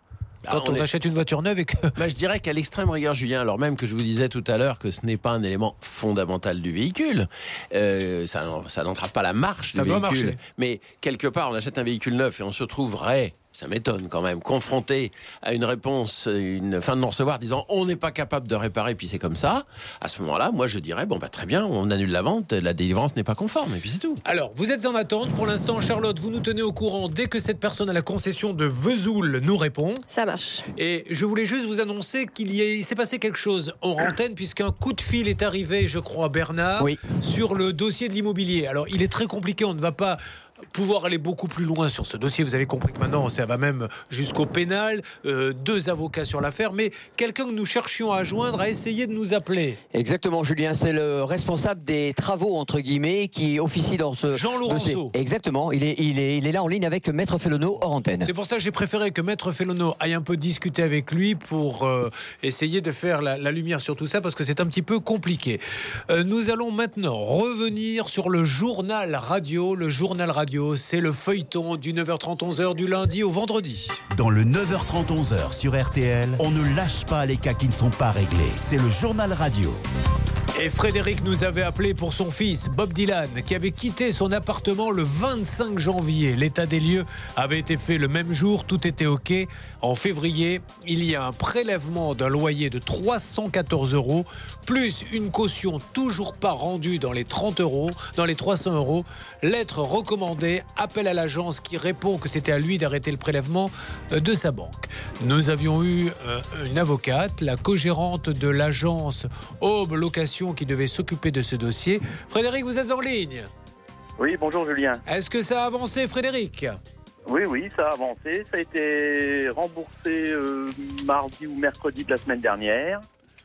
Speaker 2: Quand
Speaker 6: Alors,
Speaker 2: on,
Speaker 6: on est-
Speaker 2: achète une voiture neuve et que...
Speaker 6: Bah, je dirais qu'à l'extrême rigueur, Julien, alors même que je vous disais tout à l'heure que ce n'est pas un élément fondamental du véhicule, euh, ça, ça n'entrave pas la marche
Speaker 2: Ça
Speaker 6: du
Speaker 2: doit
Speaker 6: véhicule.
Speaker 2: marcher.
Speaker 6: Mais quelque part, on achète un véhicule neuf et on se trouverait, ça m'étonne quand même, confronté à une réponse, une fin de non-recevoir disant on n'est pas capable de réparer, puis c'est comme ça. À ce moment-là, moi je dirais bon bah très bien, on annule la vente, la délivrance n'est pas conforme, et puis c'est tout.
Speaker 2: Alors, vous êtes en attente. Pour l'instant, Charlotte, vous nous tenez au courant dès que cette personne à la concession de Vesoul nous répond.
Speaker 15: Ça marche.
Speaker 2: Et je voulais juste vous annoncer qu'il y a- il s'est passé quelque chose hors antenne, puisqu'un coup de fil est arrivé, je crois, Bernard,
Speaker 8: Oui.
Speaker 2: sur le dossier de l'immobilier. Alors, il est très compliqué, on ne va pas pouvoir aller beaucoup plus loin sur ce dossier. Vous avez compris que maintenant, ça va même jusqu'au pénal. Euh, deux avocats sur l'affaire, mais quelqu'un que nous cherchions à joindre a essayé de nous appeler.
Speaker 8: Exactement, Julien, c'est le responsable des travaux, entre guillemets, qui officie dans ce
Speaker 2: Jean
Speaker 8: dossier.
Speaker 2: Laurenceau.
Speaker 8: Exactement, il est, il, est, il est là en ligne avec Maître Fellono hors antenne.
Speaker 2: C'est pour ça que j'ai préféré que Maître Fellono aille un peu discuter avec lui pour euh, essayer de faire la, la lumière sur tout ça, parce que c'est un petit peu compliqué. Euh, nous allons maintenant revenir sur le journal radio. Le journal radio, c'est le feuilleton du neuf heures trente onze heures du lundi au vendredi.
Speaker 1: Dans le neuf heures trente onze heures sur R T L, on ne lâche pas les cas qui ne sont pas réglés. C'est le journal radio.
Speaker 2: Et Frédéric nous avait appelé pour son fils, Bob Dylan, qui avait quitté son appartement le vingt-cinq janvier. L'état des lieux avait été fait le même jour, tout était OK. En février, il y a un prélèvement d'un loyer de trois cent quatorze euros, plus une caution toujours pas rendue dans les trente euros, dans les trois cents euros. Lettre recommandée, appel à l'agence qui répond que c'était à lui d'arrêter le prélèvement euh, de sa banque. Nous avions eu euh, une avocate, la co-gérante de l'agence Aube Location, qui devait s'occuper de ce dossier. Frédéric, vous êtes en ligne.
Speaker 17: Oui, bonjour Julien.
Speaker 2: Est-ce que ça a avancé, Frédéric ?
Speaker 17: Oui, oui, ça a avancé. Ça a été remboursé euh, mardi ou mercredi de la semaine dernière.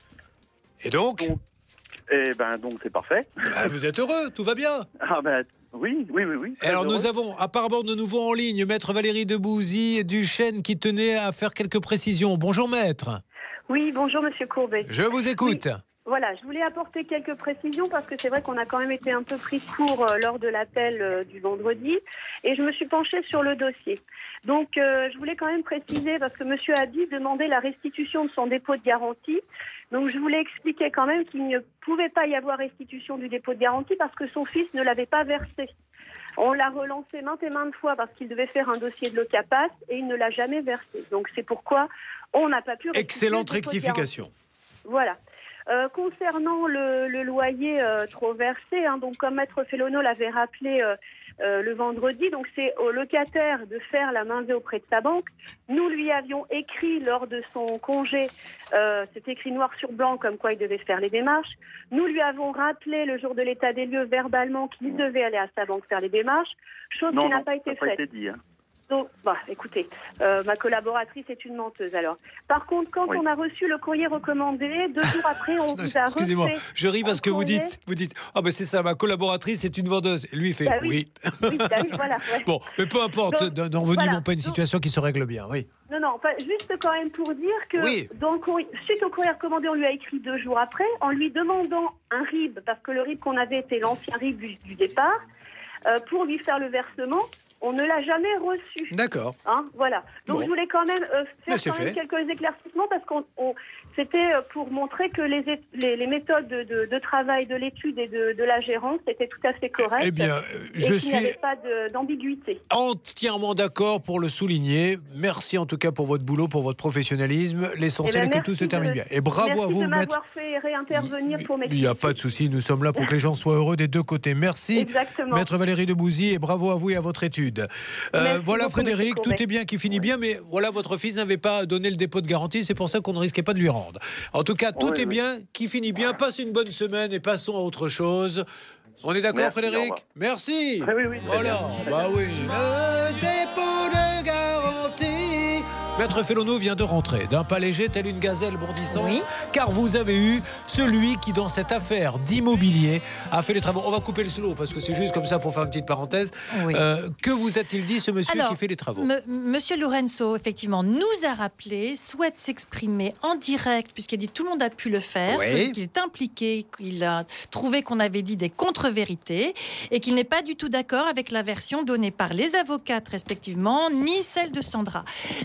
Speaker 2: Et donc,
Speaker 17: donc Eh ben, donc c'est parfait.
Speaker 2: Ah, vous êtes heureux, tout va bien.
Speaker 17: Ah ben, oui, oui, oui, oui.
Speaker 2: Et alors
Speaker 17: heureux.
Speaker 2: nous avons apparemment de nouveau en ligne Maître Valérie Debouzy du Chêne qui tenait à faire quelques précisions. Bonjour Maître.
Speaker 5: Oui, bonjour Monsieur Courbet.
Speaker 2: Je vous écoute.
Speaker 5: Oui. Voilà, je voulais apporter quelques précisions parce que c'est vrai qu'on a quand même été un peu pris de court euh, lors de l'appel euh, du vendredi et je me suis penchée sur le dossier. Donc euh, je voulais quand même préciser parce que Monsieur Abi demandait la restitution de son dépôt de garantie. Donc je voulais expliquer quand même qu'il ne pouvait pas y avoir restitution du dépôt de garantie parce que son fils ne l'avait pas versé. On l'a relancé maintes et maintes fois parce qu'il devait faire un dossier de l'OCAPAS et il ne l'a jamais versé. Donc c'est pourquoi on n'a pas pu...
Speaker 2: Excellente rectification.
Speaker 5: Voilà. Euh, concernant le, le loyer euh, trop versé, hein, donc comme Maître Fellono l'avait rappelé euh, euh, le vendredi, donc c'est au locataire de faire la main levée auprès de sa banque. Nous lui avions écrit lors de son congé, euh, c'est écrit noir sur blanc comme quoi il devait faire les démarches. Nous lui avons rappelé le jour de l'état des lieux verbalement qu'il devait aller à sa banque faire les démarches, chose
Speaker 17: non,
Speaker 5: qui n'a
Speaker 17: non,
Speaker 5: pas été
Speaker 17: ça n'a
Speaker 5: faite.
Speaker 17: pas été dit. Hein.
Speaker 5: Donc, bah, écoutez, euh, ma collaboratrice est une menteuse alors. Par contre, quand
Speaker 17: Oui.
Speaker 5: on a reçu le courrier recommandé, deux jours après, on vous a
Speaker 2: Excusez-moi,
Speaker 5: refait
Speaker 2: je ris parce
Speaker 5: un
Speaker 2: que vous
Speaker 5: courrier.
Speaker 2: dites, vous dites, ah ben c'est ça, ma collaboratrice c'est une vendeuse. Et lui il fait,
Speaker 5: Bah
Speaker 2: oui.
Speaker 5: oui. Oui, bah oui, voilà, ouais.
Speaker 2: Bon, mais peu importe,
Speaker 5: Donc,
Speaker 2: n'envenimons
Speaker 5: voilà.
Speaker 2: pas une situation qui se règle bien, oui.
Speaker 5: Non, non, pas- juste quand même pour dire que
Speaker 2: Oui.
Speaker 5: dans le courrier, suite au courrier recommandé, on lui a écrit deux jours après, en lui demandant un R I B, parce que le R I B qu'on avait était l'ancien R I B du, du départ, euh, pour lui faire le versement. On ne l'a jamais reçu.
Speaker 2: D'accord.
Speaker 5: Hein, voilà. Donc
Speaker 2: Bon.
Speaker 5: je voulais quand même euh,
Speaker 2: Mais
Speaker 5: faire
Speaker 2: c'est
Speaker 5: quand même
Speaker 2: fait.
Speaker 5: quelques éclaircissements parce qu'on on- c'était euh, pour montrer que les, é- les, les méthodes de, de, de travail de l'étude et de, de la gérance étaient tout à fait correctes.
Speaker 2: Eh bien, euh,
Speaker 5: et
Speaker 2: je
Speaker 5: qu'il
Speaker 2: suis-
Speaker 5: n'y avait pas de- d'ambiguïté.
Speaker 2: Entièrement d'accord pour le souligner. Merci en tout cas pour votre boulot, pour votre professionnalisme. L'essentiel
Speaker 5: Eh ben,
Speaker 2: est que tout
Speaker 5: merci
Speaker 2: se termine
Speaker 5: de-
Speaker 2: bien. Et bravo
Speaker 5: merci
Speaker 2: à vous,
Speaker 5: de
Speaker 2: maître.
Speaker 5: m'avoir fait réintervenir pour
Speaker 2: Il
Speaker 5: m'expliquer.
Speaker 2: n'y a pas de souci, nous sommes là pour que les gens soient heureux des deux côtés. Merci,
Speaker 5: Exactement.
Speaker 2: maître Valérie Debouzy, et bravo à vous et à votre étude. Euh,
Speaker 5: Merci
Speaker 2: voilà,
Speaker 5: beaucoup,
Speaker 2: Frédéric,
Speaker 5: monsieur
Speaker 2: tout
Speaker 5: Courbet.
Speaker 2: est bien qui finit bien, mais voilà, votre fils n'avait pas donné le dépôt de garantie, c'est pour ça qu'on ne risquait pas de lui rendre. En tout cas, tout
Speaker 17: Oui,
Speaker 2: est
Speaker 17: oui.
Speaker 2: bien qui finit bien. Passe une bonne semaine et passons à autre chose. On est d'accord,
Speaker 17: Merci, au
Speaker 2: Frédéric?
Speaker 17: revoir.
Speaker 2: Merci.
Speaker 17: Oui, oui, oui, très
Speaker 2: Voilà,
Speaker 17: bien.
Speaker 2: bah oui. Le dépôt de garantie. Maître Fellono vient de rentrer d'un pas léger tel une gazelle bondissante,
Speaker 4: Oui.
Speaker 2: car vous avez eu celui qui, dans cette affaire d'immobilier, a fait les travaux. On va couper le slow parce que c'est juste comme ça pour faire une petite parenthèse.
Speaker 4: Oui.
Speaker 2: Euh, que vous a-t-il dit, ce monsieur
Speaker 4: Alors,
Speaker 2: qui fait les travaux?
Speaker 4: M- Monsieur Lorenzo, effectivement, nous a rappelé, souhaite s'exprimer en direct, puisqu'il dit tout le monde a pu le faire,
Speaker 2: Oui.
Speaker 4: qu'il est impliqué, qu'il a trouvé qu'on avait dit des contre-vérités, et qu'il n'est pas du tout d'accord avec la version donnée par les avocates respectivement, ni celle de Sandra. Donc,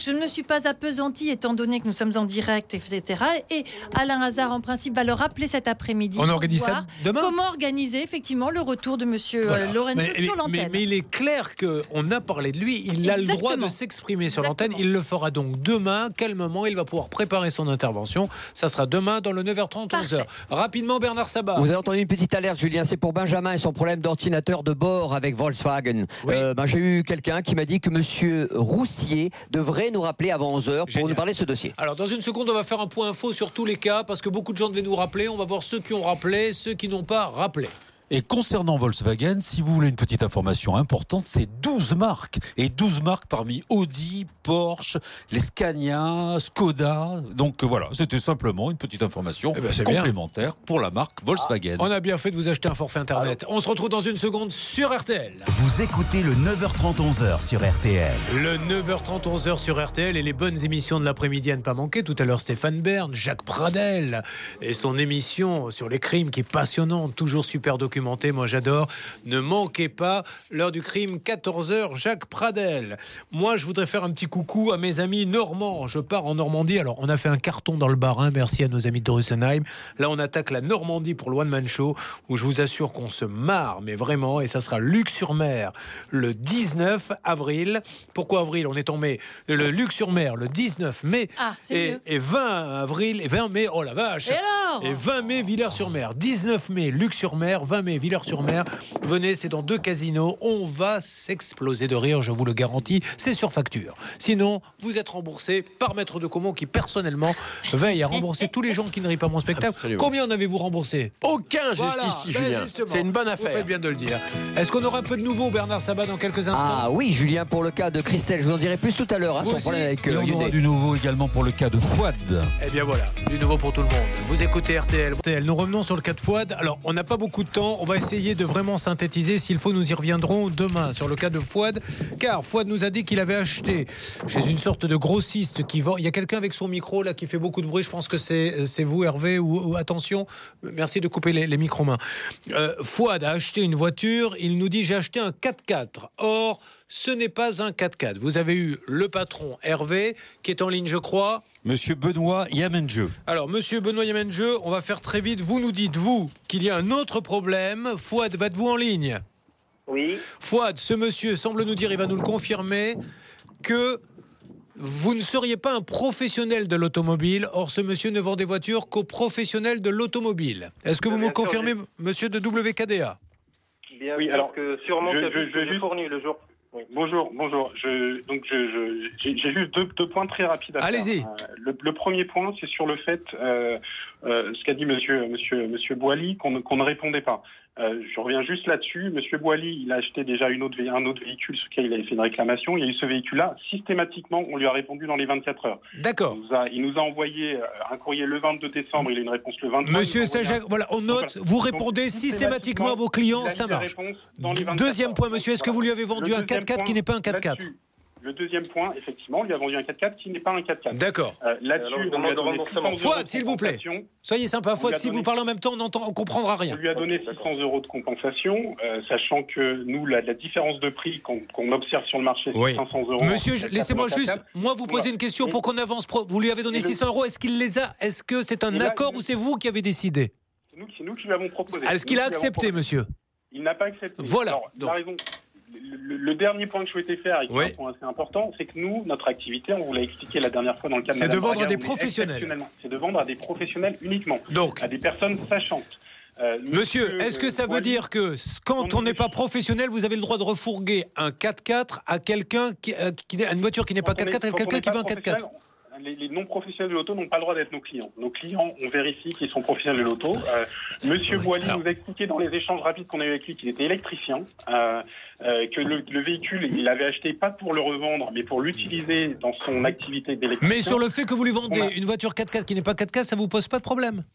Speaker 4: je ne me suis pas appesantie, étant donné que nous sommes en direct, et cetera. Et Alain Hazard, en principe, va le rappeler cet après-midi.
Speaker 2: On
Speaker 4: pour
Speaker 2: organise
Speaker 4: voir
Speaker 2: ça demain.
Speaker 4: Comment organiser, effectivement, le retour de monsieur
Speaker 2: Voilà.
Speaker 4: euh, Lorenzo
Speaker 2: mais,
Speaker 4: sur
Speaker 2: mais,
Speaker 4: l'antenne.
Speaker 2: mais il est clair qu'on a parlé de lui. Il a le droit de s'exprimer sur l'antenne. Il le fera donc demain. Quel moment il va pouvoir préparer son intervention? Ça sera demain dans le neuf heures trente, onze heures. Rapidement, Bernard Sabat.
Speaker 8: Vous avez entendu une petite alerte, Julien. C'est pour Benjamin et son problème d'ordinateur de bord avec Volkswagen.
Speaker 2: Oui.
Speaker 8: Euh, ben, j'ai eu quelqu'un qui m'a dit que monsieur Roussier devrait nous rappeler avant onze heures pour
Speaker 2: Génial.
Speaker 8: nous parler de ce dossier.
Speaker 2: Alors, dans une seconde, on va faire un point info sur tous les cas parce que beaucoup de gens devaient nous rappeler. On va voir ceux qui ont rappelé, ceux qui n'ont pas rappelé.
Speaker 10: Et concernant Volkswagen, si vous voulez une petite information importante, c'est douze marques. Et douze marques parmi Audi, Porsche, les Scania, Skoda. Donc euh, voilà, c'était simplement une petite information
Speaker 2: eh ben,
Speaker 10: complémentaire bien. Pour la marque Volkswagen.
Speaker 2: On a bien fait de vous acheter un forfait Internet. On se retrouve dans une seconde sur R T L.
Speaker 1: Vous écoutez le neuf heures trente, onze heures sur R T L.
Speaker 2: Le neuf heures trente, onze heures sur R T L et les bonnes émissions de l'après-midi à ne pas manquer. Tout à l'heure, Stéphane Bern, Jacques Pradel et son émission sur les crimes qui est passionnante, toujours super documentée. Moi, j'adore. Ne manquez pas l'heure du crime, quatorze heures, Jacques Pradel. Moi, je voudrais faire un petit coucou à mes amis normands. Je pars en Normandie. Alors, on a fait un carton dans le Bas-Rhin. Merci à nos amis de Drussenheim. Là, on attaque la Normandie pour le One Man Show, où je vous assure qu'on se marre, mais vraiment. Et ça sera Luc-sur-Mer le dix-neuf avril. Pourquoi avril? On est en mai. Le Luc-sur-Mer le dix-neuf mai.
Speaker 4: Ah, c'est
Speaker 2: et,
Speaker 4: mieux.
Speaker 2: et vingt avril et vingt mai. Oh la vache!
Speaker 4: Et alors?
Speaker 2: Et vingt mai, Villers-sur-Mer. dix-neuf mai, Luc-sur-Mer. vingt mai, Villers-sur-Mer. Venez, c'est dans deux casinos. On va s'exploser de rire, je vous le garantis. C'est sur facture. Sinon, vous êtes remboursé par Maître de Comont qui, personnellement, veille à rembourser tous les gens qui ne rient pas mon spectacle.
Speaker 6: Absolument.
Speaker 2: Combien en avez-vous remboursé?
Speaker 6: Aucun
Speaker 2: Voilà,
Speaker 6: jusqu'ici,
Speaker 2: ben
Speaker 6: Julien.
Speaker 2: justement,
Speaker 6: C'est une bonne
Speaker 2: Vous
Speaker 6: affaire.
Speaker 2: faites bien de le dire. Est-ce qu'on aura un peu de nouveau, Bernard Sabat, dans quelques instants?
Speaker 8: Ah oui, Julien, pour le cas de Christelle, je vous en dirai plus tout à l'heure. Hein,
Speaker 2: Vous
Speaker 8: son
Speaker 2: aussi.
Speaker 8: problème avec
Speaker 10: Et
Speaker 8: euh,
Speaker 10: on aura
Speaker 8: Hyundai.
Speaker 10: du nouveau également pour le cas de Fouad.
Speaker 2: Eh bien voilà, du nouveau pour tout le monde. Vous écoutez R T L. R T L. Nous revenons sur le cas de Fouad. Alors, on n'a pas beaucoup de temps. On va essayer de vraiment synthétiser. S'il faut, nous y reviendrons demain sur le cas de Fouad. Car Fouad nous a dit qu'il avait acheté chez une sorte de grossiste qui vend. Il y a quelqu'un avec son micro là qui fait beaucoup de bruit. Je pense que c'est, c'est vous, Hervé. Ou, ou attention, merci de couper les, les micros-mains. Euh, Fouad a acheté une voiture. Il nous dit j'ai acheté un quatre-quatre. Or, ce n'est pas un quatre-quatre. Vous avez eu le patron Hervé qui est en ligne, je crois.
Speaker 10: Monsieur Benoît Yamenjeu.
Speaker 2: Alors, monsieur Benoît Yamenjeu, on va faire très vite. Vous nous dites, vous, qu'il y a un autre problème. Fouad, êtes-vous en ligne?
Speaker 17: Oui.
Speaker 2: Fouad, ce monsieur semble nous dire, il va nous le confirmer, que vous ne seriez pas un professionnel de l'automobile. Or, ce monsieur ne vend des voitures qu'aux professionnels de l'automobile. Est-ce que vous
Speaker 17: Bien
Speaker 2: me
Speaker 17: sûr,
Speaker 2: confirmez, monsieur de W K D A?
Speaker 17: Bien
Speaker 16: Oui,
Speaker 17: sûr
Speaker 16: alors,
Speaker 17: que sûrement
Speaker 16: je-
Speaker 17: que
Speaker 16: je- je
Speaker 17: je,
Speaker 16: juste-
Speaker 17: fournis le jour. Oui.
Speaker 16: Bonjour, bonjour. Je, donc je, je- j'ai, j'ai juste deux, deux points très rapides à faire.
Speaker 2: Allez-y.
Speaker 16: Euh, le, le premier point, c'est sur le fait, euh, euh, ce qu'a dit Monsieur Monsieur Monsieur Boily, qu'on, ne- qu'on ne répondait pas. Euh, je reviens juste là-dessus. Monsieur Boily, il a acheté déjà une autre, vé- un autre véhicule sur lequel il avait fait une réclamation. Il y a eu ce véhicule-là. Systématiquement, on lui a répondu dans les vingt-quatre heures.
Speaker 2: D'accord.
Speaker 16: Il nous a, il nous a envoyé euh, un courrier le vingt-deux décembre. Il a une réponse le vingt-trois.
Speaker 2: Monsieur
Speaker 16: Il nous a envoyé
Speaker 2: Sajac,
Speaker 16: un-
Speaker 2: voilà, on note,
Speaker 16: Donc,
Speaker 2: vous
Speaker 16: donc,
Speaker 2: répondez systématiquement à vos clients,
Speaker 16: il a
Speaker 2: ça
Speaker 16: mis la
Speaker 2: marche.
Speaker 16: réponse dans les vingt-quatre
Speaker 2: Deuxième
Speaker 16: heures.
Speaker 2: point, monsieur, est-ce que vous lui avez vendu
Speaker 16: Le
Speaker 2: un
Speaker 16: deuxième
Speaker 2: quatre-quatre qui
Speaker 16: point,
Speaker 2: n'est pas un quatre-quatre?
Speaker 16: là-dessus, Le deuxième point, effectivement, on lui a vendu un quatre-quatre qui n'est pas un quatre-quatre.
Speaker 2: D'accord.
Speaker 16: Euh, là-dessus,
Speaker 17: Alors,
Speaker 16: on lui
Speaker 17: demande
Speaker 16: a
Speaker 17: de
Speaker 16: donné
Speaker 17: remboursement.
Speaker 16: six cents euros
Speaker 2: Fouad,
Speaker 16: de
Speaker 2: s'il vous plaît.
Speaker 16: compensation.
Speaker 2: Soyez sympa,
Speaker 16: On
Speaker 2: Fouad,
Speaker 16: lui a
Speaker 2: si vous
Speaker 16: donné-
Speaker 2: parlez en même temps, on entend, on comprendra rien.
Speaker 16: On lui a donné six cents euros de compensation, euh, sachant que nous, la, la différence de prix qu'on, qu'on observe sur le marché, c'est
Speaker 2: Oui.
Speaker 16: cinq cents euros.
Speaker 2: Monsieur, je- laissez-moi juste,
Speaker 16: quatre-quatre.
Speaker 2: moi, vous poser une question pour qu'on avance. Pro- Vous lui avez donné
Speaker 16: Et le-
Speaker 2: six cents euros. Est-ce qu'il les a? Est-ce que c'est un
Speaker 16: Et là,
Speaker 2: accord
Speaker 16: il-
Speaker 2: ou c'est vous qui avez décidé?
Speaker 16: C'est nous, qui- c'est nous qui lui avons proposé.
Speaker 2: Est-ce qu'il
Speaker 16: Nous
Speaker 2: a
Speaker 16: qui lui avons
Speaker 2: accepté,
Speaker 16: proposé.
Speaker 2: monsieur?
Speaker 16: Il n'a pas accepté.
Speaker 2: Voilà.
Speaker 16: Alors, il
Speaker 2: Donc.
Speaker 16: a raison. Le, le- le dernier point que je souhaitais faire, et qui
Speaker 2: Oui.
Speaker 16: est un point assez important, c'est que nous, notre activité, on vous l'a expliqué la dernière fois dans le cadre
Speaker 2: C'est
Speaker 16: Madame
Speaker 2: de vendre
Speaker 16: Braga,
Speaker 2: à des
Speaker 16: on est
Speaker 2: professionnels.
Speaker 16: exceptionnellement- C'est de vendre à des professionnels uniquement.
Speaker 2: Donc.
Speaker 16: À des personnes sachantes. Euh,
Speaker 2: Monsieur, est-ce que
Speaker 16: euh,
Speaker 2: ça veut
Speaker 16: Boily-
Speaker 2: dire que s- quand on n'est pas professionnel, vous avez le droit de refourguer un quatre-quatre à quelqu'un qui, euh, qui n'est- à une voiture qui n'est pas
Speaker 16: Quand on est-
Speaker 2: quatre-quatre à
Speaker 16: quand on
Speaker 2: quelqu'un
Speaker 16: n'est
Speaker 2: qui
Speaker 16: pas
Speaker 2: veut un quatre-quatre?
Speaker 16: professionnel, Les, les non-professionnels de l'auto n'ont pas le droit d'être nos clients. Nos clients, on vérifie qu'ils sont professionnels de l'auto. Euh, Monsieur Boily nous a expliqué dans les échanges rapides qu'on a eu avec lui qu'il était électricien, euh, euh, que le, le véhicule, il l'avait acheté pas pour le revendre, mais pour l'utiliser dans son activité d'électricien.
Speaker 2: Mais sur le fait que vous lui vendez
Speaker 16: On a-
Speaker 2: une voiture quatre-quatre qui n'est pas quatre-quatre, ça vous pose pas de problème?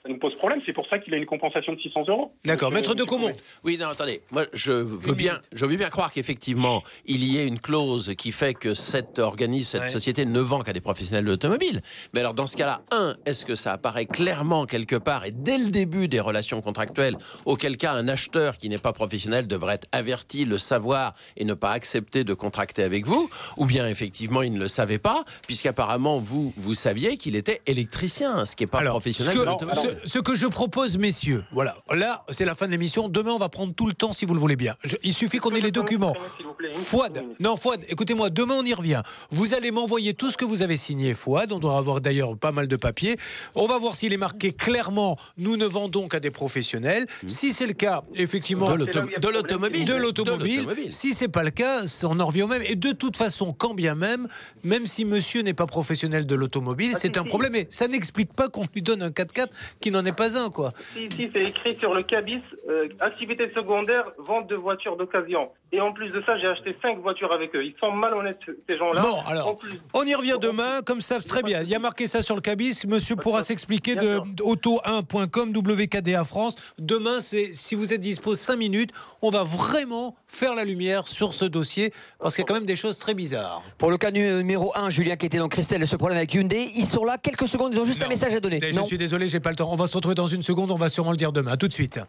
Speaker 16: ça nous pose problème. C'est pour ça qu'il a une compensation de six cents euros.
Speaker 2: D'accord,
Speaker 16: Donc,
Speaker 2: maître
Speaker 16: euh,
Speaker 2: de Caumont.
Speaker 6: Oui, non, attendez. Moi, je veux bien, je veux bien croire qu'effectivement, il y ait une clause qui fait que cet organisme, cette
Speaker 2: Ouais.
Speaker 6: société ne vend qu'à des professionnels de l'automobile. Mais alors, dans ce cas-là, un, est-ce que ça apparaît clairement quelque part et dès le début des relations contractuelles, auquel cas un acheteur qui n'est pas professionnel devrait être averti, le savoir et ne pas accepter de contracter avec vous, ou bien effectivement, il ne le savait pas, puisqu'apparemment, vous, vous saviez qu'il était électricien, ce qui n'est pas
Speaker 2: Alors,
Speaker 6: professionnel
Speaker 2: ce
Speaker 6: de
Speaker 2: que,
Speaker 6: l'automobile.
Speaker 2: ce- ce que je propose, messieurs, voilà, là, c'est la fin de l'émission. Demain, on va prendre tout le temps si vous le voulez bien. Je- il suffit qu'on ait les documents. Fouad, non, Fouad, écoutez-moi, demain, on y revient. Vous allez m'envoyer tout ce que vous avez signé, Fouad. On doit avoir d'ailleurs pas mal de papiers. On va voir s'il est marqué clairement, nous ne vendons qu'à des professionnels. Si c'est le cas, effectivement.
Speaker 6: De l'auto- de l'automobile.
Speaker 2: De
Speaker 6: De
Speaker 2: l'automobile.
Speaker 6: l'automobile.
Speaker 2: Si c'est pas le cas, on en revient au même. Et de toute façon, quand bien même, même si monsieur n'est pas professionnel de l'automobile, c'est un problème. Mais ça n'explique pas qu'on lui donne un quatre-quatre qui n'en est pas un, quoi.
Speaker 13: Si, si, c'est écrit sur le cabis, euh, activité secondaire, vente de voitures d'occasion. Et en plus de ça, j'ai acheté cinq voitures avec eux. Ils sont malhonnêtes, ces gens-là.
Speaker 2: Bon,
Speaker 13: En
Speaker 2: alors,
Speaker 13: plus-
Speaker 2: on y revient demain, comme ça, c'est très bien. Il y a marqué ça sur le cabis. Monsieur pourra s'expliquer de auto un point com, W K D A France. Demain, c'est, si vous êtes dispo cinq minutes, on va vraiment faire la lumière sur ce dossier, parce qu'il y a quand même des choses très bizarres.
Speaker 8: Pour le cas numéro un, Julien, qui était dans Christelle, ce problème avec Hyundai, ils sont là quelques secondes, ils ont juste
Speaker 2: Non.
Speaker 8: un message à donner.
Speaker 2: Mais je
Speaker 8: Non.
Speaker 2: suis désolé, j'ai pas le temps. On va se retrouver dans une seconde, on va sûrement le dire demain. À tout de suite.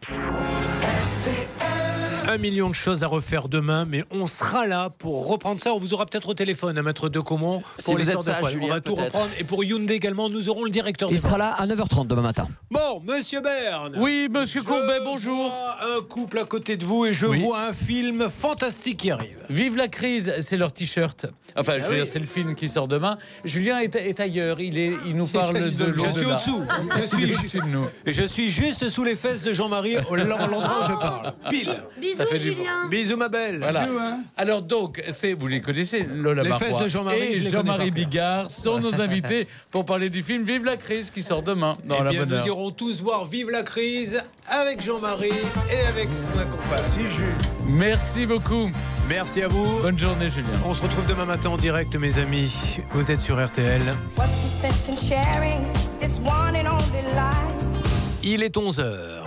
Speaker 2: Un million de choses à refaire demain, mais on sera là pour reprendre ça. On vous aura peut-être au téléphone, à maître de Caumont,
Speaker 6: Si
Speaker 2: pour
Speaker 6: vous
Speaker 2: les
Speaker 6: êtes
Speaker 2: heures de
Speaker 6: sage,
Speaker 2: foire.
Speaker 6: Julien,
Speaker 2: On va tout
Speaker 6: peut-être.
Speaker 2: reprendre. Et pour Hyundai également, nous aurons le directeur
Speaker 8: Il
Speaker 2: des
Speaker 8: sera là à neuf heures trente demain matin.
Speaker 2: Bon, monsieur Berne.
Speaker 10: Oui, monsieur
Speaker 2: je
Speaker 10: Courbet, bonjour.
Speaker 2: vois un couple à côté de vous et je
Speaker 10: Oui.
Speaker 2: vois un film fantastique qui arrive.
Speaker 10: Vive la crise, c'est leur t-shirt. Enfin, je veux
Speaker 2: oui.
Speaker 10: dire, c'est le film qui sort demain. Julien est, est ailleurs, il, est, il nous parle de
Speaker 2: Je
Speaker 10: l'au-delà.
Speaker 2: suis au-dessous. Je
Speaker 10: Il est
Speaker 2: suis,
Speaker 10: au-dessus de nous.
Speaker 2: je suis juste sous les fesses de Jean-Marie, au- l'endroit où je parle. Pile.
Speaker 7: Bisous,
Speaker 10: Ça fait du
Speaker 7: Julien.
Speaker 2: Bisous, ma belle.
Speaker 10: Voilà. Alors donc, c'est, vous les connaissez, Lola
Speaker 2: Les
Speaker 10: Marois
Speaker 2: fesses de Jean-Marie, je
Speaker 10: et
Speaker 2: les
Speaker 10: Jean-Marie
Speaker 2: connais par cœur.
Speaker 10: Bigard sont nos invités pour parler du film Vive la crise qui sort demain dans
Speaker 2: Eh
Speaker 10: la
Speaker 2: bien,
Speaker 10: bonne
Speaker 2: nous
Speaker 10: heure.
Speaker 2: irons tous voir Vive la crise avec Jean-Marie et avec son accompagnant. Merci, Jules.
Speaker 10: Merci beaucoup.
Speaker 2: Merci à vous.
Speaker 10: Bonne journée, Julien.
Speaker 2: On se retrouve demain matin en direct, mes amis. Vous êtes sur R T L.
Speaker 9: What's the sense in sharing this one and only life?
Speaker 2: Il est onze heures.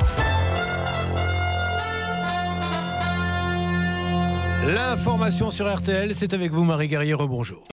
Speaker 2: L'information sur R T L, c'est avec vous, Marie Guerrier. Rebonjour.